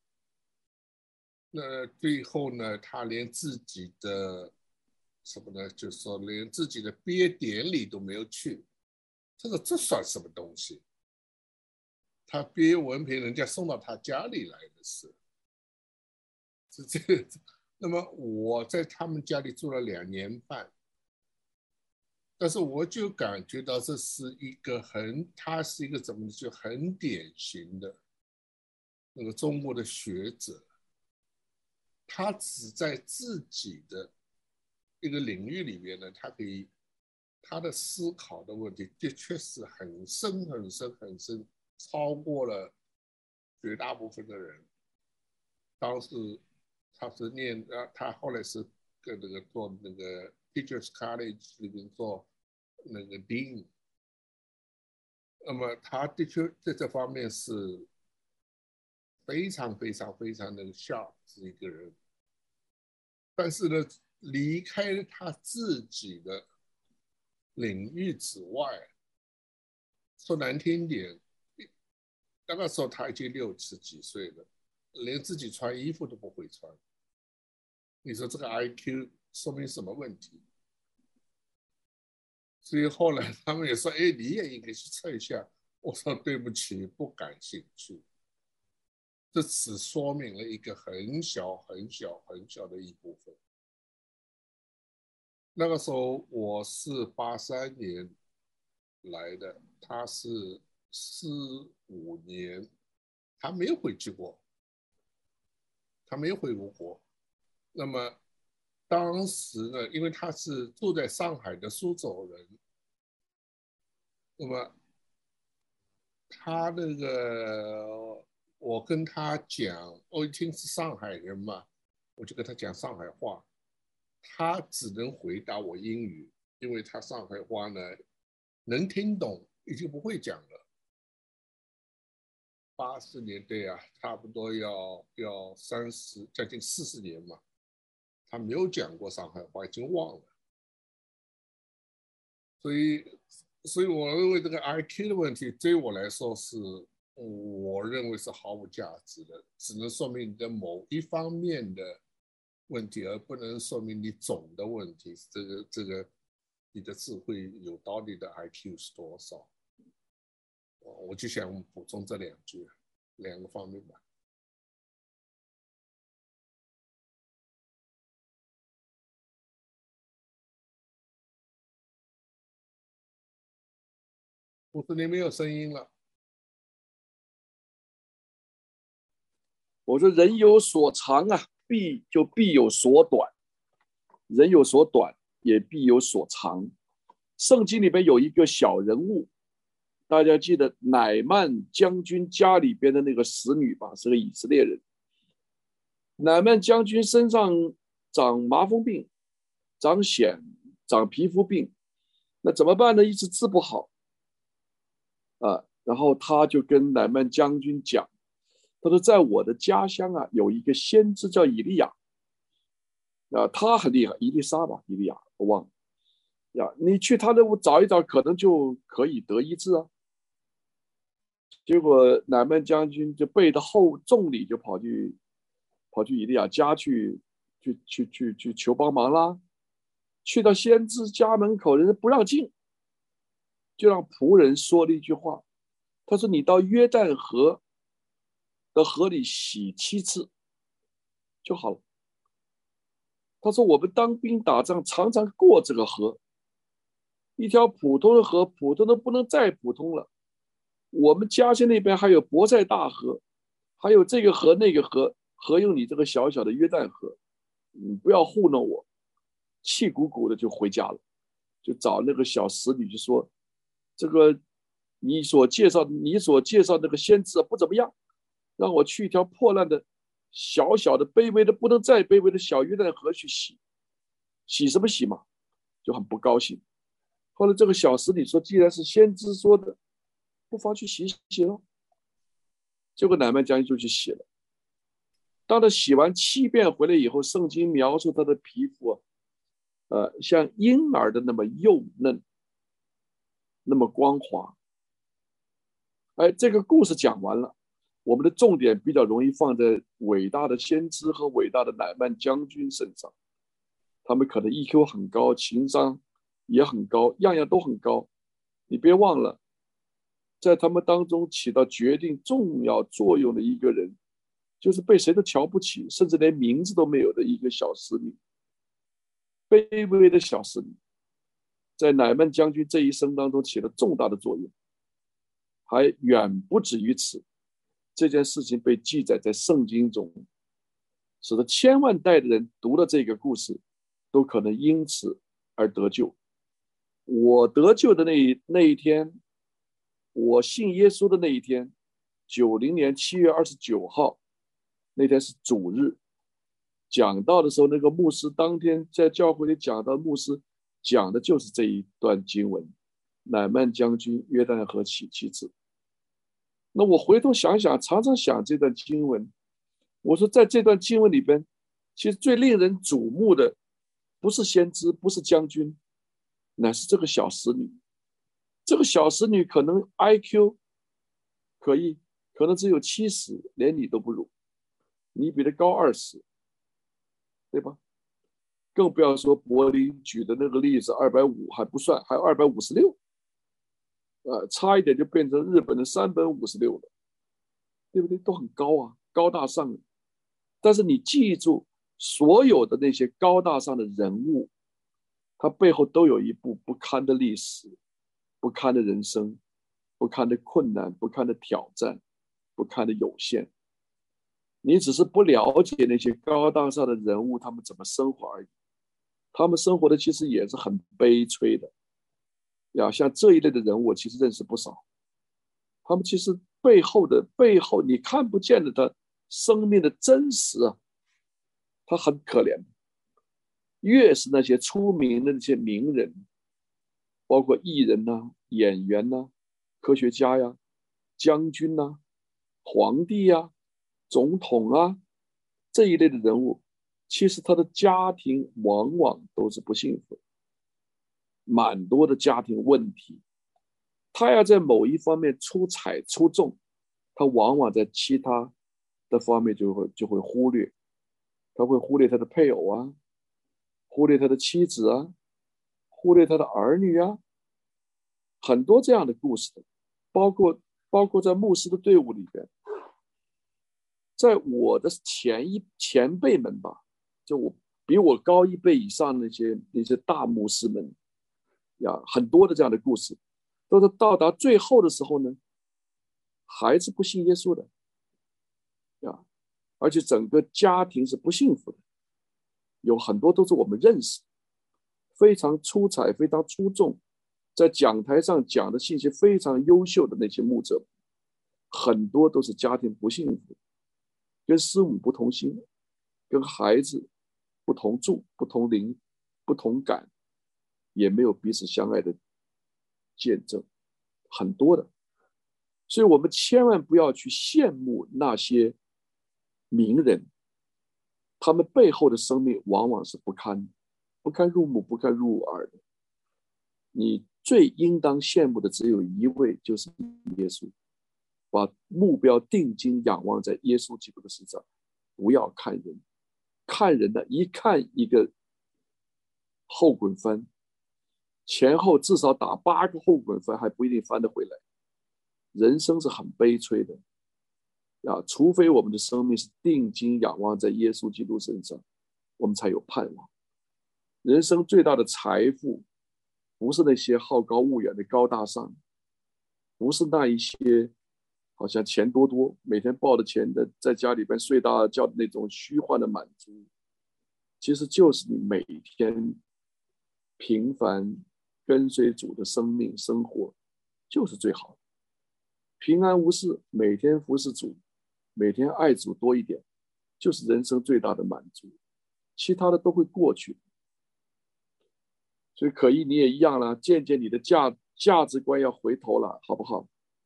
Speaker 6: 那最后呢，他连自己的什么呢？就是说连自己的毕业典礼都没有去，这个这算什么东西？他毕业文凭人家送到他家里来的是。是这个，那么我在他们家里住了两年半，但是我就感觉到这是一个很，他是一个怎么就很典型的那个中国的学者，他只在自己的一个领域里面呢，他可以他的思考的问题的确是很深很深很深，超过了绝大部分的人。当时他是念啊，他后来是跟那个做那个 Teachers College 里面做那个 Dean， 那么他的确在这方面是非常非常非常的 sharp 是一个人，但是呢，离开他自己的领域之外，说难听点，那个时候他已经六十几岁了，连自己穿衣服都不会穿。你说这个 I Q 说明什么问题？所以后来他们也说：“哎，你也应该去测一下。”我说：“对不起，不感兴趣。”这只说明了一个很小、很小、很小的一部分。那个时候我是八三年来的，他是四五年，他没有回去过，他没有回过国。那么当时呢，因为他是住在上海的苏州人，那么他那个我跟他讲，我一听是上海人嘛，我就跟他讲上海话，他只能回答我英语，因为他上海话呢能听懂，已经不会讲了。八十年代啊，差不多要要三十将近四十年嘛，他没有讲过上海话，已经忘了。所以，所以我认为这个 I Q 的问题对我来说是，我认为是毫无价值的，只能说明你的某一方面的问题，而不能说明你总的问题。这个这个，你的智慧有道理的 I Q 是多少？我就想补充这两句，两个方面吧。五十年没有声音了。
Speaker 2: 我说人有所长啊，必就必有所短；人有所短，也必有所长。圣经里面有一个小人物，大家记得乃曼将军家里边的那个使女吧，是个以色列人。乃曼将军身上长麻风病，长癣，长皮肤病，那怎么办呢？一直治不好啊。然后他就跟乃曼将军讲，他说在我的家乡啊，有一个先知叫以利亚啊，他很厉害，以利沙吧，以利亚我忘了呀，你去他那屋找一找，可能就可以得医治啊。结果乃曼将军就背着厚重礼，就跑去跑去以利亚家去去去去去求帮忙啦。去到先知家门口，人家不让进，就让仆人说了一句话，他说：“你到约旦河的河里洗七次就好了。”他说：“我们当兵打仗常常过这个河，一条普通的河，普通的不能再普通了。我们家乡那边还有博塞大河，还有这个河那个河，何用你这个小小的约旦河？你不要糊弄我。”气鼓鼓的就回家了，就找那个小使女就说：“这个你所介绍你所介绍那个先知不怎么样，让我去一条破烂的小小的卑微的不能再卑微的小约旦河去洗，洗什么洗嘛？”就很不高兴。后来这个小使女说：“既然是先知说的，不妨去洗洗咯。”结果乃曼将军就去洗了。当他洗完七遍回来以后，圣经描述他的皮肤啊，呃，像婴儿的那么幼嫩，那么光滑。哎，这个故事讲完了，我们的重点比较容易放在伟大的先知和伟大的乃曼将军身上。他们可能 E Q 很高，情商也很高，样样都很高。你别忘了，在他们当中起到决定重要作用的一个人，就是被谁都瞧不起，甚至连名字都没有的一个小使女。卑微的小使女，在乃曼将军这一生当中起了重大的作用，还远不止于此。这件事情被记载在圣经中，使得千万代的人读了这个故事，都可能因此而得救。我得救的那一那一天，我信耶稣的那一天，九零年七月二十九号，那天是主日。讲道的时候，那个牧师当天在教会里讲到，牧师讲的就是这一段经文，乃曼将军约旦河洗七次。那我回头想想，常常想这段经文，我说在这段经文里边，其实最令人瞩目的不是先知，不是将军，乃是这个小使女。这个小使女可能 I Q 可以可能只有七十，连你都不如，你比她高二十，对吧？更不要说柏林举的那个例子，二百五还不算，还有二百五十六，呃，差一点就变成日本的三百五十六了，对不对？都很高啊，高大上。但是你记住，所有的那些高大上的人物，他背后都有一部不堪的历史， 不堪的人生，不堪的困难，不堪的挑战，不堪的有限。你只是不了解那些高大上的人物他们怎么生活而已，他们生活的其实也是很悲催的呀。像这一类的人物我其实认识不少，他们其实背后的背后你看不见的他生命的真实啊，他很可怜。越是那些出名的那些名人，包括艺人呐、啊、演员呐、啊、科学家呀、将军呐、啊、皇帝呀、啊、总统啊，这一类的人物，其实他的家庭往往都是不幸福，蛮多的家庭问题。他要在某一方面出彩出众，他往往在其他的方面就会就会忽略，他会忽略他的配偶啊，忽略他的妻子啊，忽略他的儿女啊，很多这样的故事，包括包括在牧师的队伍里边，在我的前一前辈们吧，就我比我高一辈以上的那些那些大牧师们呀，很多的这样的故事，都是到达最后的时候呢，还是不信耶稣的呀，而且整个家庭是不幸福的，有很多都是我们认识，非常出彩、非常出众，在讲台上讲的信息非常优秀的那些牧者，很多都是家庭不幸福，跟师母不同心，跟孩子不同住、不同灵、不同感，也没有彼此相爱的见证，很多的。所以我们千万不要去羡慕那些名人，他们背后的生命往往是不堪不堪入目、不堪入耳的。你最应当羡慕的只有一位，就是耶稣。把目标定睛仰望在耶稣基督的身上，不要看人，看人的一看一个后滚翻，前后至少打八个后滚翻还不一定翻得回来。人生是很悲催的啊，除非我们的生命是定睛仰望在耶稣基督身上，我们才有盼望。人生最大的财富不是那些好高骛远的高大上，不是那一些好像钱多多，每天抱着钱的在家里边睡大觉的那种虚幻的满足，其实就是你每天平凡跟随主的生命生活，就是最好的。平安无事，每天服侍主，每天爱主多一点，就是人生最大的满足，其他的都会过去。所以可以你也一样了，渐渐你的价价值观要回头了，好不好？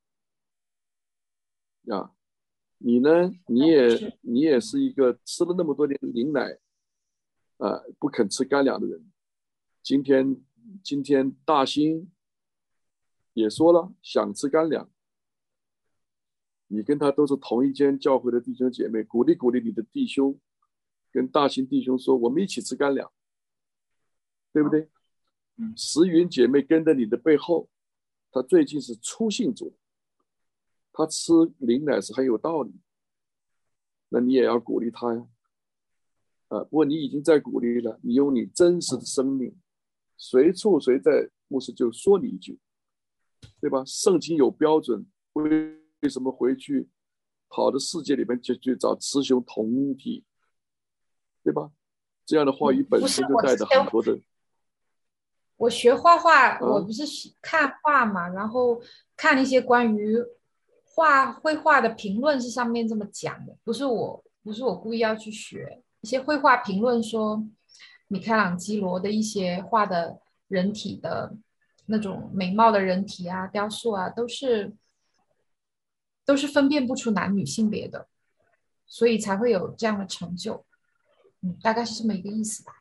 Speaker 2: 呀，你呢？你也你也是一个吃了那么多年灵奶，呃，不肯吃干粮的人。今天今天大兴也说了想吃干粮，你跟他都是同一间教会的弟兄姐妹，鼓励鼓励你的弟兄，跟大兴弟兄说，我们一起吃干粮，对不对？石云姐妹跟在你的背后，她最近是初信主，她吃灵奶是很有道理，那你也要鼓励她呀。啊，不过你已经在鼓励了，你用你真实的生命，随处随在，牧师就说你一句，对吧？圣经有标准，为什么回去跑到世界里面就去找雌雄同体，对吧？这样的话语本身就带着很多的。
Speaker 4: 我学画画，
Speaker 2: 啊、
Speaker 4: 我不是看画嘛，然后看一些关于画绘画的评论是上面这么讲的，不是我不是我故意要去学。一些绘画评论说，米开朗基罗的一些画的人体的那种美貌的人体啊、雕塑啊，都是都是分辨不出男女性别的，所以才会有这样的成就。嗯，大概是这么一个意思吧。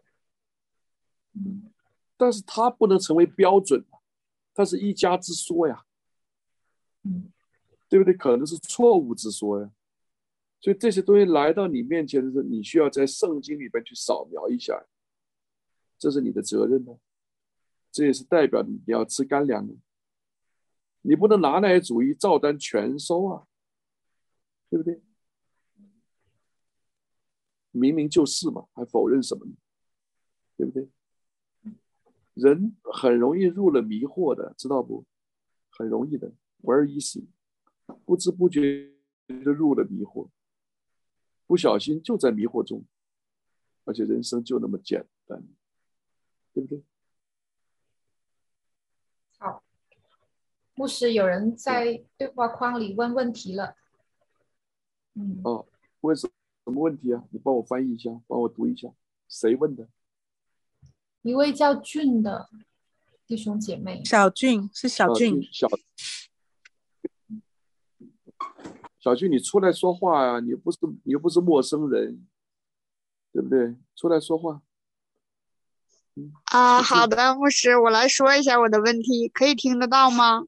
Speaker 2: 嗯，但是它不能成为标准，它是一家之说呀，
Speaker 4: 嗯，
Speaker 2: 对不对？可能是错误之说呀。所以这些东西来到你面前的时候，你需要在圣经里边去扫描一下，这是你的责任呢。这也是代表你要吃干粮的，你不能拿来主义照单全收啊，对不对？明明就是嘛，还否认什么呢？对不对？ 人很容易入了迷惑的，知道不？很容易的 ，very easy， 不知不觉就入了迷惑，不小心就在迷惑中，而且人生就那么简单，对不对？
Speaker 4: 好，牧师，有人在对话框里问问题了。嗯，
Speaker 2: 哦，问什么问题啊？你帮我翻译一下，帮我读一下，谁问的？
Speaker 4: 一位叫俊的弟兄姐妹。
Speaker 3: 小俊是小俊，
Speaker 2: 啊、小小俊，你出来说话啊！你不是你又不是陌生人，对不对？出来说话。
Speaker 7: 嗯、啊，好的，牧师，我来说一下我的问题，可以听得到吗？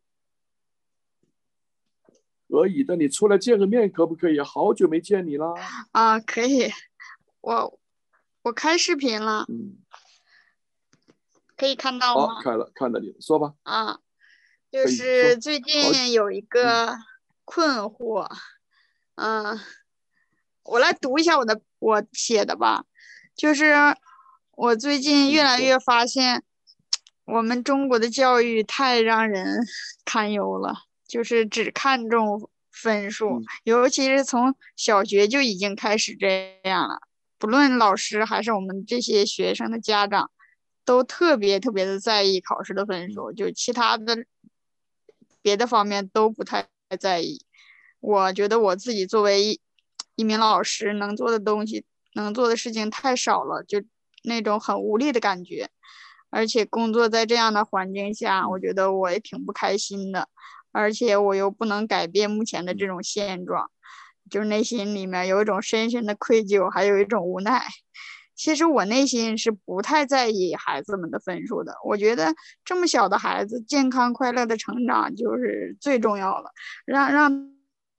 Speaker 2: 可以的，你出来见个面可不可以？好久没见你了。
Speaker 7: 啊，可以，我我开视频了，
Speaker 2: 嗯，
Speaker 7: 可以看到吗？
Speaker 2: 好，看了看到你了，说吧。
Speaker 7: 啊，就是最近有一个困惑，嗯、呃，我来读一下我的我写的吧，就是我最近越来越发现，我们中国的教育太让人堪忧了。就是只看重分数，尤其是从小学就已经开始这样了。不论老师还是我们这些学生的家长，都特别特别的在意考试的分数，就其他的别的方面都不太在意。我觉得我自己作为一一名老师，能做的东西、能做的事情太少了，就那种很无力的感觉。而且工作在这样的环境下，我觉得我也挺不开心的。而且我又不能改变目前的这种现状，就是内心里面有一种深深的愧疚，还有一种无奈。其实我内心是不太在意孩子们的分数的，我觉得这么小的孩子健康快乐的成长就是最重要了，让让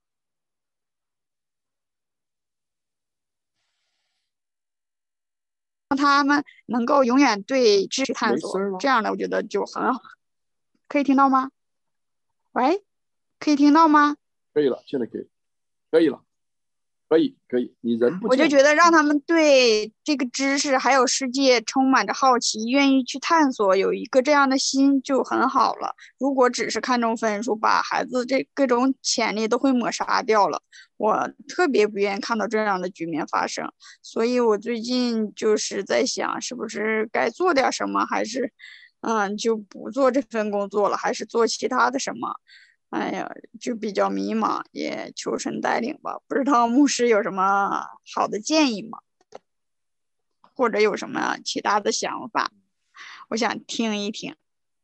Speaker 7: 他们能够永远对知识探索，这样的我觉得就很好。可以听到吗？喂？可以听到吗？
Speaker 2: 可以了，现在可以，可以了，可以，可以。你人不，
Speaker 7: 我就觉得让他们对这个知识还有世界充满着好奇，愿意去探索，有一个这样的心就很好了。如果只是看重分数，把孩子这各种潜力都会抹杀掉了。我特别不愿意看到这样的局面发生，所以我最近就是在想，是不是该做点什么，还是嗯就不做这份工作了，还是做其他的什么？哎呀，就比较迷茫，也求神带领吧。不知道牧师有什么好的建议吗？或者有什么其他的想法？我想听一听。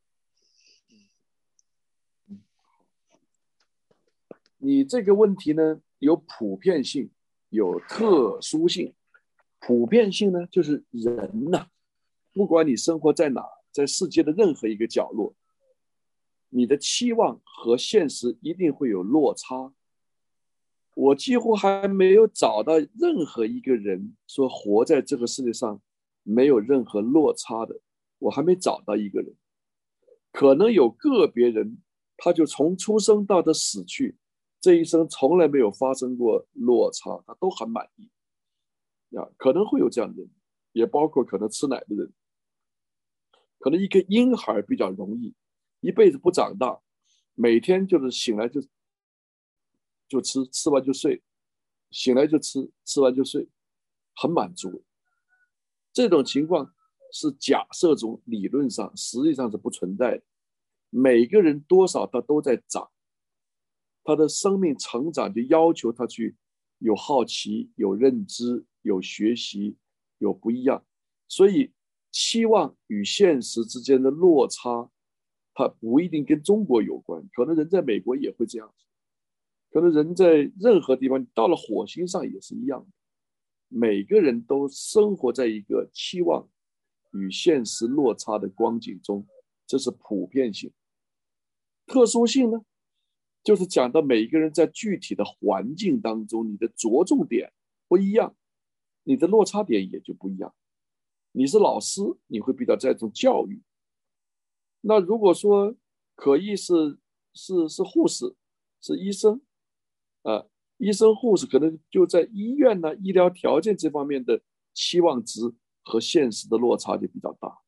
Speaker 2: 你这个问题呢，有普遍性，有特殊性。普遍性呢，就是人呐、啊，不管你生活在哪，在世界的任何一个角落，你的期望和现实一定会有落差。我几乎还没有找到任何一个人说活在这个世界上没有任何落差的，我还没找到一个人。可能有个别人，他就从出生到他死去，这一生从来没有发生过落差，他都很满意。啊，可能会有这样的人，也包括可能吃奶的人。可能一个婴孩比较容易，一辈子不长大，每天就是醒来就就吃，吃完就睡，醒来就吃，吃完就睡，很满足。这种情况是假设中，理论上实际上是不存在的。每个人多少他都在长，他的生命成长就要求他去有好奇、有认知、有学习、有不一样。所以期望与现实之间的落差，它不一定跟中国有关，可能人在美国也会这样，可能人在任何地方，到了火星上也是一样的。每个人都生活在一个期望与现实落差的光景中，这是普遍性。特殊性呢，就是讲到每个人在具体的环境当中，你的着重点不一样，你的落差点也就不一样。你是老师，你会比较在重教育。那如果说可以是是是护士，是医生，呃，医生护士可能就在医院呢医疗条件这方面的期望值和现实的落差就比较大。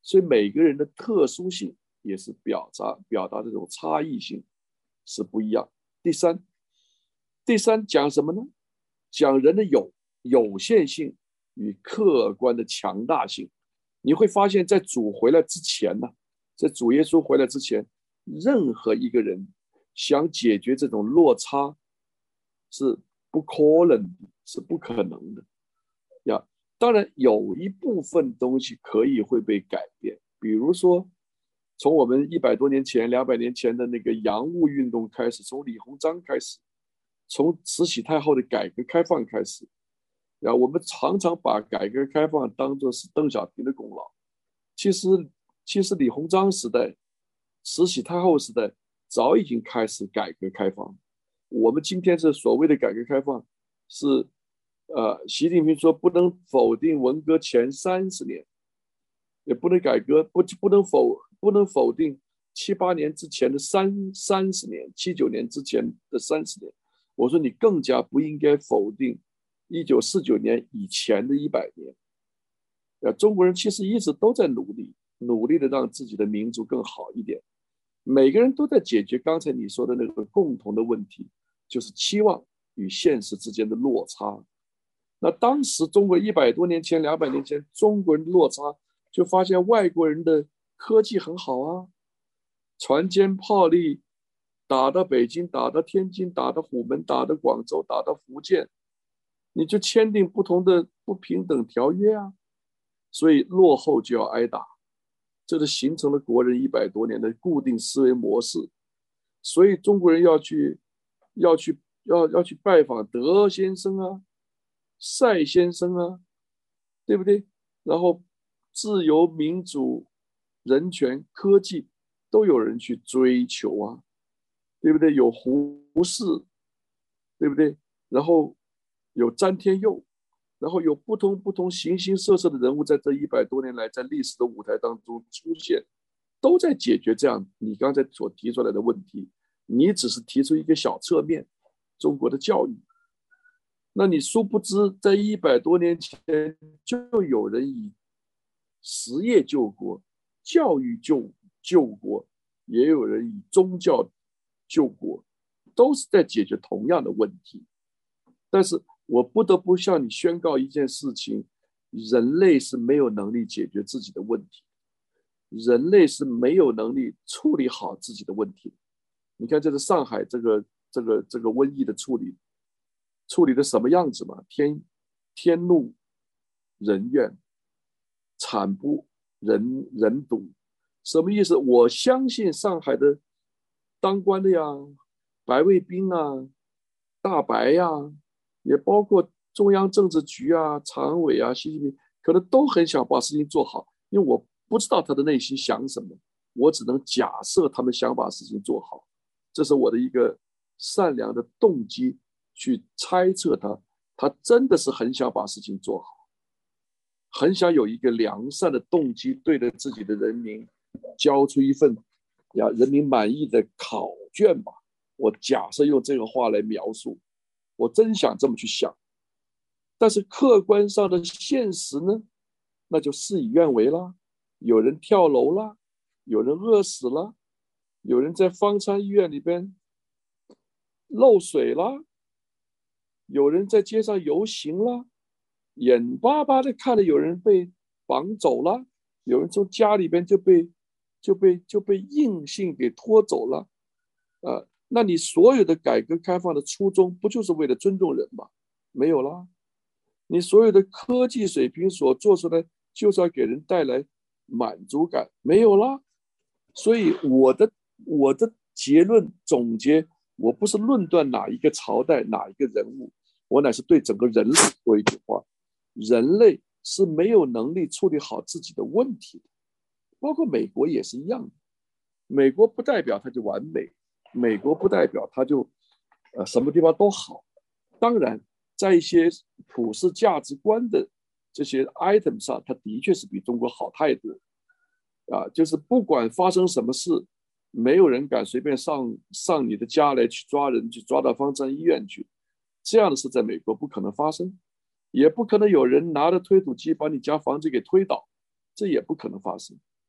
Speaker 2: 所以每个人的特殊性也是表达表达这种差异性是不一样。第三，第三讲什么呢？讲人的有有限性与客观的强大性。你会发现在主回来之前呢，在主耶稣回来之前，任何一个人想解决这种落差是不可能的，是不可能的呀。当然有一部分东西可以会被改变，比如说从我们一百多年前两百年前的那个洋务运动开始，从李鸿章开始，从慈禧太后的改革开放开始，然后我们常常把改革开放当作是邓小平的功劳。其实其实李鸿章时代、慈禧太后时代早已经开始改革开放。我们今天这所谓的改革开放是呃，习近平说不能否定文革前三十年，也不能改革，不不能否不能否定七八年之前的三三十年，七九年之前的三十年。我说你更加不应该否定一九四九年以前的一百年。呃，中国人其实一直都在努力，努力的让自己的民族更好一点。每个人都在解决刚才你说的那个共同的问题，就是期望与现实之间的落差。那当时中国一百多年前、两百年前，中国人的落差就发现外国人的科技很好啊，船坚炮利，打到北京，打到天津，打到虎门，打到广州，打到福建，你就签订不同的不平等条约啊，所以落后就要挨打，这就形成了国人一百多年的固定思维模式。所以中国人要去要去要要去拜访德先生啊、赛先生啊，对不对？然后自由、民主、人权、科技都有人去追求啊，对不对？有胡适，对不对？然后有詹天佑，然后有不同不同形形色色的人物在这一百多年来在历史的舞台当中出现，都在解决这样你刚才所提出来的问题。你只是提出一个小侧面，中国的教育。那你殊不知，在一百多年前就有人以实业救国、教育救救国，也有人以宗教救国，都是在解决同样的问题。但是我不得不向你宣告一件事情：人类是没有能力解决自己的问题，人类是没有能力处理好自己的问题。你看，这是上海这个这个这个瘟疫的处理。处理的什么样子嘛？天天怒人怨，惨不忍忍睹。什么意思？我相信上海的当官的呀，白卫兵啊，大白呀，也包括中央政治局啊、常委啊、习近平，可能都很想把事情做好，因为我不知道他的内心想什么，我只能假设他们想把事情做好，这是我的一个善良的动机。去猜测他，他真的是很想把事情做好，很想有一个良善的动机，对着自己的人民交出一份呀人民满意的考卷吧。我假设用这个话来描述，我真想这么去想。但是客观上的现实呢，那就事与愿违啦。有人跳楼啦，有人饿死了，有人在方舱医院里边漏水啦，有人在街上游行了，眼巴巴的看着有人被绑走了，有人从家里边就被就被就被硬性给拖走了。呃，那你所有的改革开放的初衷不就是为了尊重人吗？没有啦。你所有的科技水平所做出来就是要给人带来满足感，没有啦。所以我的我的结论总结，我不是论断哪一个朝代哪一个人物，我乃是对整个人类说一句话：人类是没有能力处理好自己的问题的，包括美国也是一样的。美国不代表它就完美，美国不代表它就呃什么地方都好。当然，在一些普世价值观的这些 item 上，它的确是比中国好太多啊！就是不管发生什么事，没有人敢随便上上你的家来去抓人，去抓到方舱医院去。这样的事在美国不可能发生，也不可能有人拿着推土机把你家房子给推倒，这也不可能发生。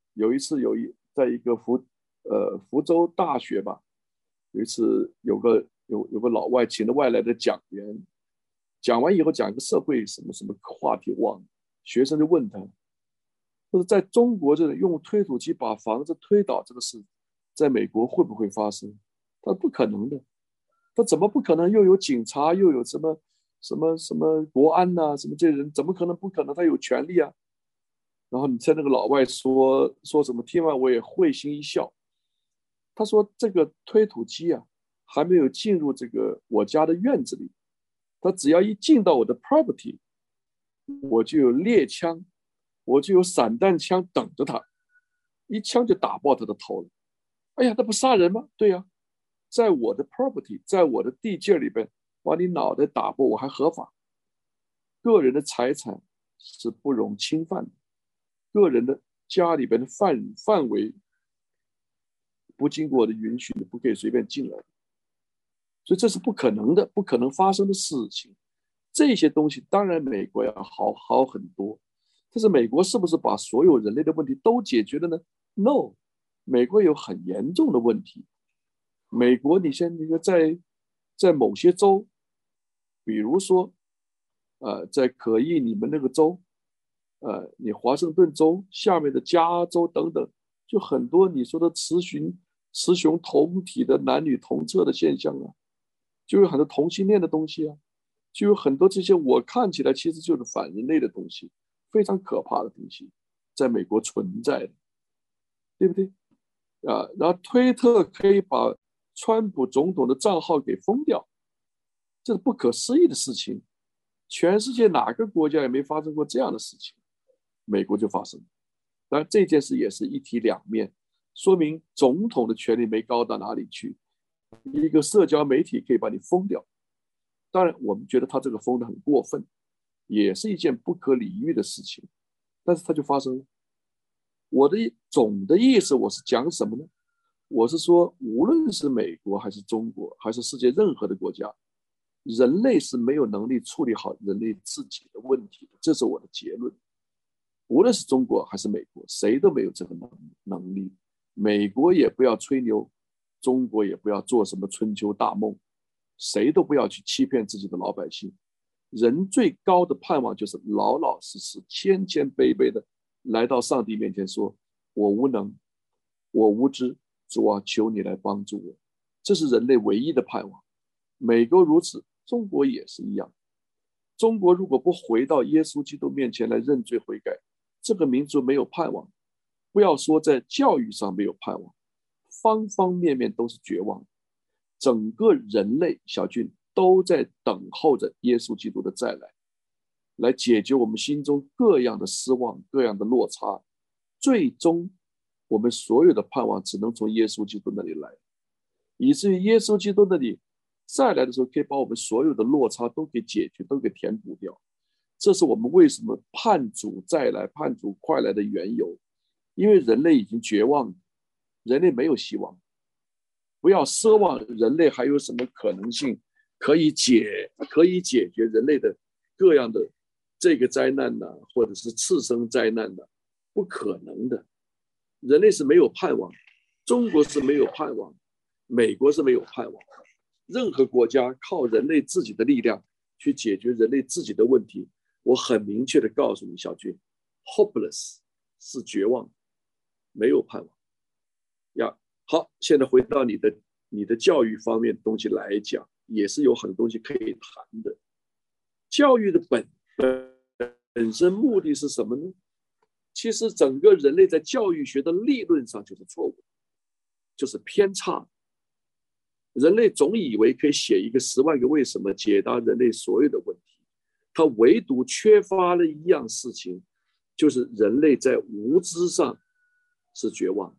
Speaker 2: 有一次有一在一个福呃福州大学吧，有一次有个有有个老外请了外来的讲员，讲完以后讲一个社会什么什么话题忘了，学生就问他，就是在中国这种用推土机把房子推倒这个事，在美国会不会发生？他说不可能的，他怎么不可能？又有警察，又有什么什么什么国安呐、啊，什么这些人怎么可能不可能？他有权利啊。然后你猜那个老外说说什么？听完我也会心一笑。他说这个推土机啊，还没有进入这个我家的院子里，他只要一进到我的 property， 我就有猎枪，我就有散弹枪等着他，一枪就打爆他的头了。哎呀，那不杀人吗？对呀、啊，在我的 property， 在我的地界里边，把你脑袋打破，我还合法。个人的财产是不容侵犯的，个人的家里边的范范围不经过我的允许，你不可以随便进来。所以这是不可能的，不可能发生的事情。这些东西当然美国要好好很多，但是美国是不是把所有人类的问题都解决了呢 ？No， 美国有很严重的问题。美国你现在在在某些州，比如说呃在可意你们那个州，呃你华盛顿州下面的加州等等，就很多你说的雌雄雌雄同体的男女同厕的现象啊，就有很多同性恋的东西啊，就有很多这些我看起来其实就是反人类的东西，非常可怕的东西在美国存在的，对不对啊？然后推特可以把川普总统的账号给封掉，这是不可思议的事情，全世界哪个国家也没发生过这样的事情，美国就发生。当然这件事也是一体两面，说明总统的权力没高到哪里去，一个社交媒体可以把你封掉。当然我们觉得他这个封的很过分，也是一件不可理喻的事情，但是它就发生了。我的总的意思我是讲什么呢？我是说无论是美国还是中国还是世界任何的国家，人类是没有能力处理好人类自己的问题的，这是我的结论。无论是中国还是美国，谁都没有这个能力。美国也不要吹牛，中国也不要做什么春秋大梦，谁都不要去欺骗自己的老百姓。人最高的盼望就是老老实实谦谦卑卑的来到上帝面前说，我无能，我无知，主啊，求你来帮助我。这是人类唯一的盼望。美国如此，中国也是一样。中国如果不回到耶稣基督面前来认罪悔改，这个民族没有盼望。不要说在教育上没有盼望，方方面面都是绝望。整个人类小俊都在等候着耶稣基督的再来，来解决我们心中各样的失望，各样的落差。最终我们所有的盼望只能从耶稣基督那里来，以至于耶稣基督那里再来的时候可以把我们所有的落差都给解决，都给填补掉。这是我们为什么盼主再来，盼主快来的缘由。因为人类已经绝望，人类没有希望。不要奢望人类还有什么可能性可以解可以解决人类的各样的这个灾难呢、啊，或者是次生灾难的、啊，不可能的。人类是没有盼望，中国是没有盼望，美国是没有盼望。任何国家靠人类自己的力量去解决人类自己的问题，我很明确的告诉你，小军 ，hopeless 是绝望，没有盼望呀。好，现在回到你的你的教育方面的东西来讲，也是有很多东西可以谈的。教育的本本身目的是什么呢？其实整个人类在教育学的理论上就是错误，就是偏差。人类总以为可以写一个十万个为什么解答人类所有的问题，他唯独缺乏了一样事情，就是人类在无知上是绝望。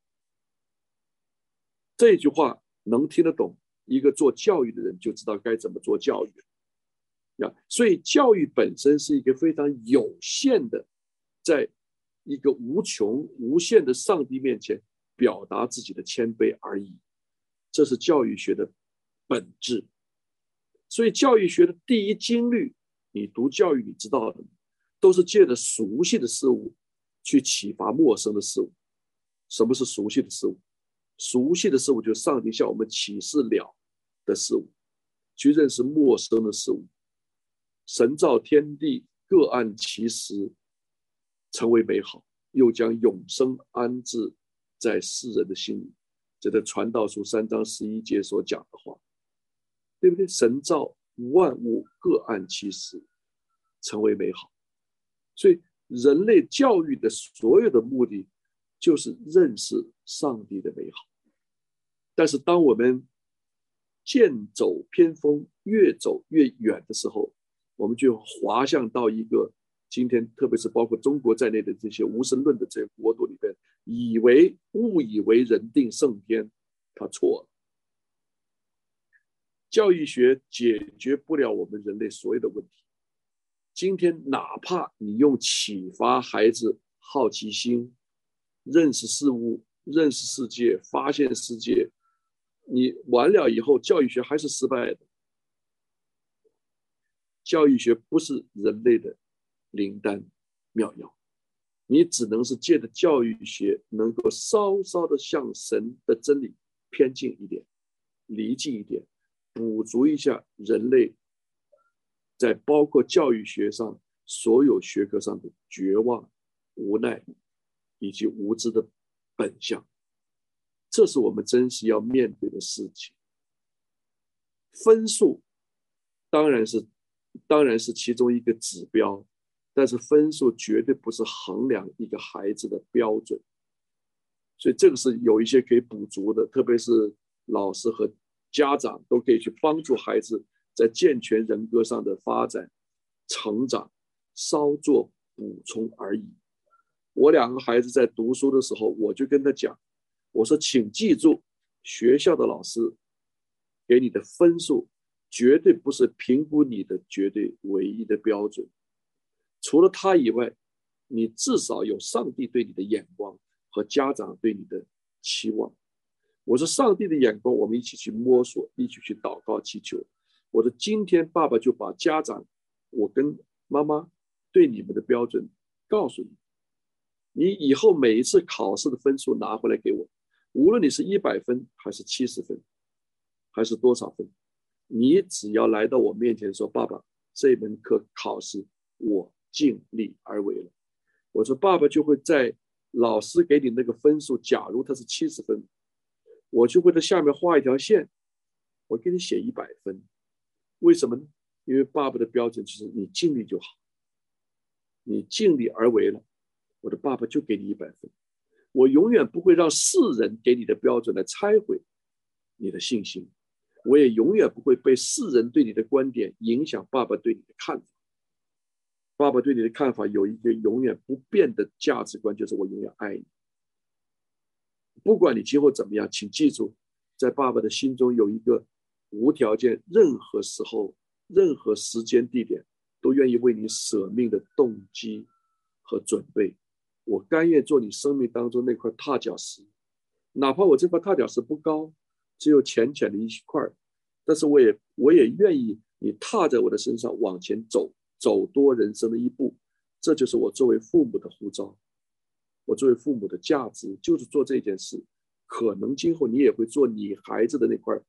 Speaker 2: 这句话能听得懂，一个做教育的人就知道该怎么做教育。所以教育本身是一个非常有限的，在一个无穷无限的上帝面前表达自己的谦卑而已，这是教育学的本质。所以教育学的第一经律，你读教育你知道的，都是借着熟悉的事物去启发陌生的事物。 什么是熟悉的事物？熟悉的事物就是上帝向我们启示了的事物，去认识陌生的事物。神造天地，各按其时，成为美好，又将永生安置在世人的心里。这在传道书三章十一节所讲的话，对不对？神造万物各按其时，成为美好。所以人类教育的所有的目的就是认识上帝的美好。但是当我们剑走偏锋，越走越远的时候，我们就滑向到一个今天特别是包括中国在内的这些无神论的这些国度里边，以为误以为人定胜天，他错了。教育学解决不了我们人类所有的问题。今天哪怕你用启发孩子好奇心，认识事物，认识世界，发现世界，你完了以后教育学还是失败的。教育学不是人类的灵丹妙药，你只能是借着教育学能够稍稍的向神的真理偏近一点，离近一点，补足一下人类在包括教育学上所有学科上的绝望、无奈以及无知的本相。这是我们真实要面对的事情。分数当然是当然是其中一个指标，但是分数绝对不是衡量一个孩子的标准。所以这个是有一些可以补足的，特别是老师和家长都可以去帮助孩子在健全人格上的发展成长，稍作补充而已。我两个孩子在读书的时候，我就跟他讲，我说请记住，学校的老师给你的分数绝对不是评估你的绝对唯一的标准，除了他以外，你至少有上帝对你的眼光和家长对你的期望。我说上帝的眼光我们一起去摸索，一起去祷告祈求。我说今天爸爸就把家长我跟妈妈对你们的标准告诉你，你以后每一次考试的分数拿回来给我，无论你是一百分还是七十分还是多少分，你只要来到我面前说，爸爸，这门课考试我尽力而为了。我说爸爸就会在老师给你那个分数，假如他是七十分，我就会在下面画一条线，我给你写一百分。为什么呢？因为爸爸的标准就是你尽力就好，你尽力而为了，我的爸爸就给你一百分。我永远不会让世人给你的标准来拆毁你的信心，我也永远不会被世人对你的观点影响爸爸对你的看法。爸爸对你的看法有一个永远不变的价值观，就是我永远爱你。不管你今后怎么样，请记住，在爸爸的心中有一个无条件，任何时候、任何时间、地点都愿意为你舍命的动机和准备。我甘愿做你生命当中那块踏脚石，哪怕我这块踏脚石不高，只有浅浅的一块，但是我也我也愿意你踏在我的身上往前走，走多人生的一步。这就是我作为父母的呼召，我作为父母的价值就是做这件事。可能今后你也会做你孩子的那块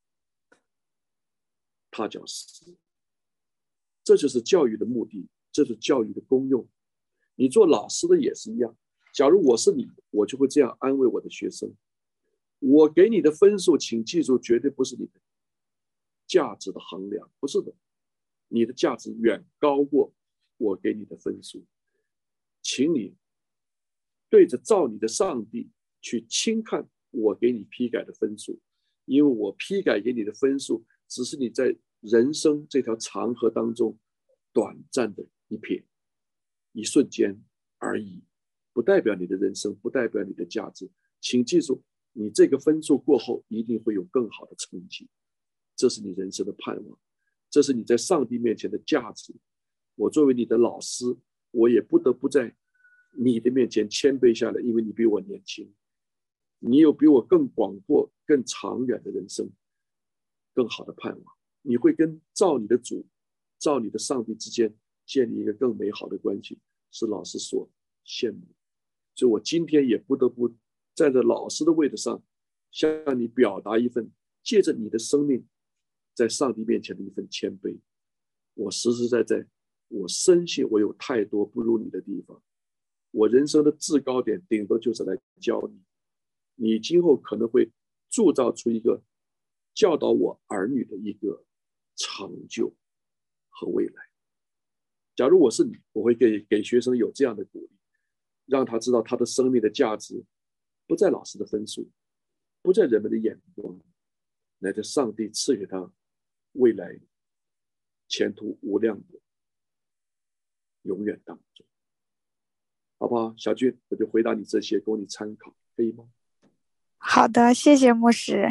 Speaker 2: 踏脚石。这就是教育的目的，这是教育的功用。你做老师的也是一样，假如我是你，我就会这样安慰我的学生。我给你的分数，请记住，绝对不是你的价值的衡量，不是的，你的价值远高过我给你的分数。请你对着造你的上帝去轻看我给你批改的分数，因为我批改给你的分数只是你在人生这条长河当中短暂的一瞥一瞬间而已，不代表你的人生，不代表你的价值。请记住，你这个分数过后一定会有更好的成绩，这是你人生的盼望，这是你在上帝面前的价值。我作为你的老师，我也不得不在你的面前谦卑下来，因为你比我年轻，你有比我更广阔更长远的人生，更好的盼望。你会跟造你的主造你的上帝之间建立一个更美好的关系，是老师所羡慕。所以我今天也不得不站在老师的位置上，向你表达一份借着你的生命在上帝面前的一份谦卑。我实实在在，我深信我有太多不如你的地方，我人生的制高点顶多就是来教你，你今后可能会铸造出一个教导我儿女的一个成就和未来。假如我是你，我会给给学生有这样的鼓励，让他知道他的生命的价值不在老师的分数，不在人们的眼光，乃在上帝赐给他未来前途无量的永远当中。好不好？小俊，我就回答你这些，供你参考，可以吗？
Speaker 7: 好的，谢谢牧师。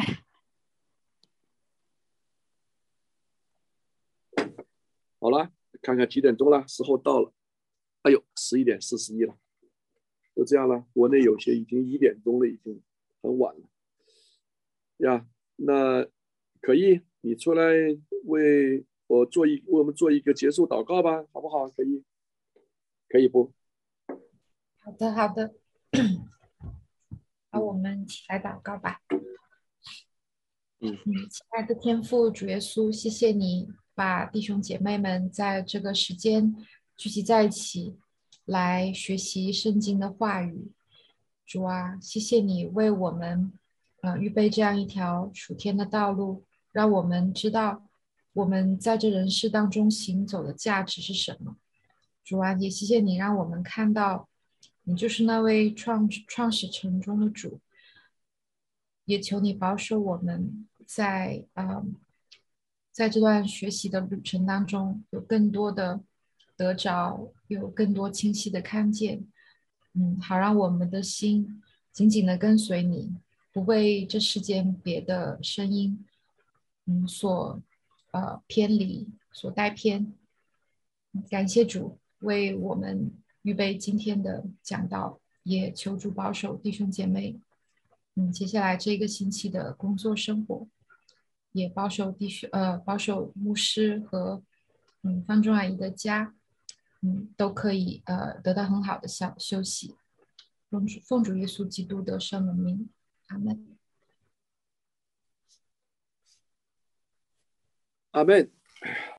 Speaker 2: 好了，看看几点钟了，时候到了。哎呦，十一点四十一了，就这样了。国内有些已经一点钟了，已经很晚了呀。那可以，你出来为我做一，为我们做一个结束祷告吧，好不好？可以，可以不？
Speaker 4: 好的，好的。好，我们一起来祷告吧。
Speaker 2: 嗯，
Speaker 4: 亲爱的天父主耶稣，谢谢你把弟兄姐妹们在这个时间聚集在一起，来学习圣经的话语。主啊，谢谢你为我们呃预备这样一条属天的道路，让我们知道我们在这人世当中行走的价值是什么。主啊，也谢谢你让我们看到你就是那位创创始成终的主，也求你保守我们在呃在这段学习的旅程当中有更多的得着，有更多清晰的看见，嗯，好让我们的心紧紧的跟随你，不被这世间别的声音，嗯，所呃偏离，所带偏。感谢主为我们预备今天的讲道，也求主保守弟兄姐妹，嗯，接下来这个星期的工作生活，也保守弟兄呃保守牧师和嗯方中阿姨的家，嗯都可以呃得到很好的休休息。奉主奉主耶稣基督的圣名，阿门。
Speaker 2: 阿门。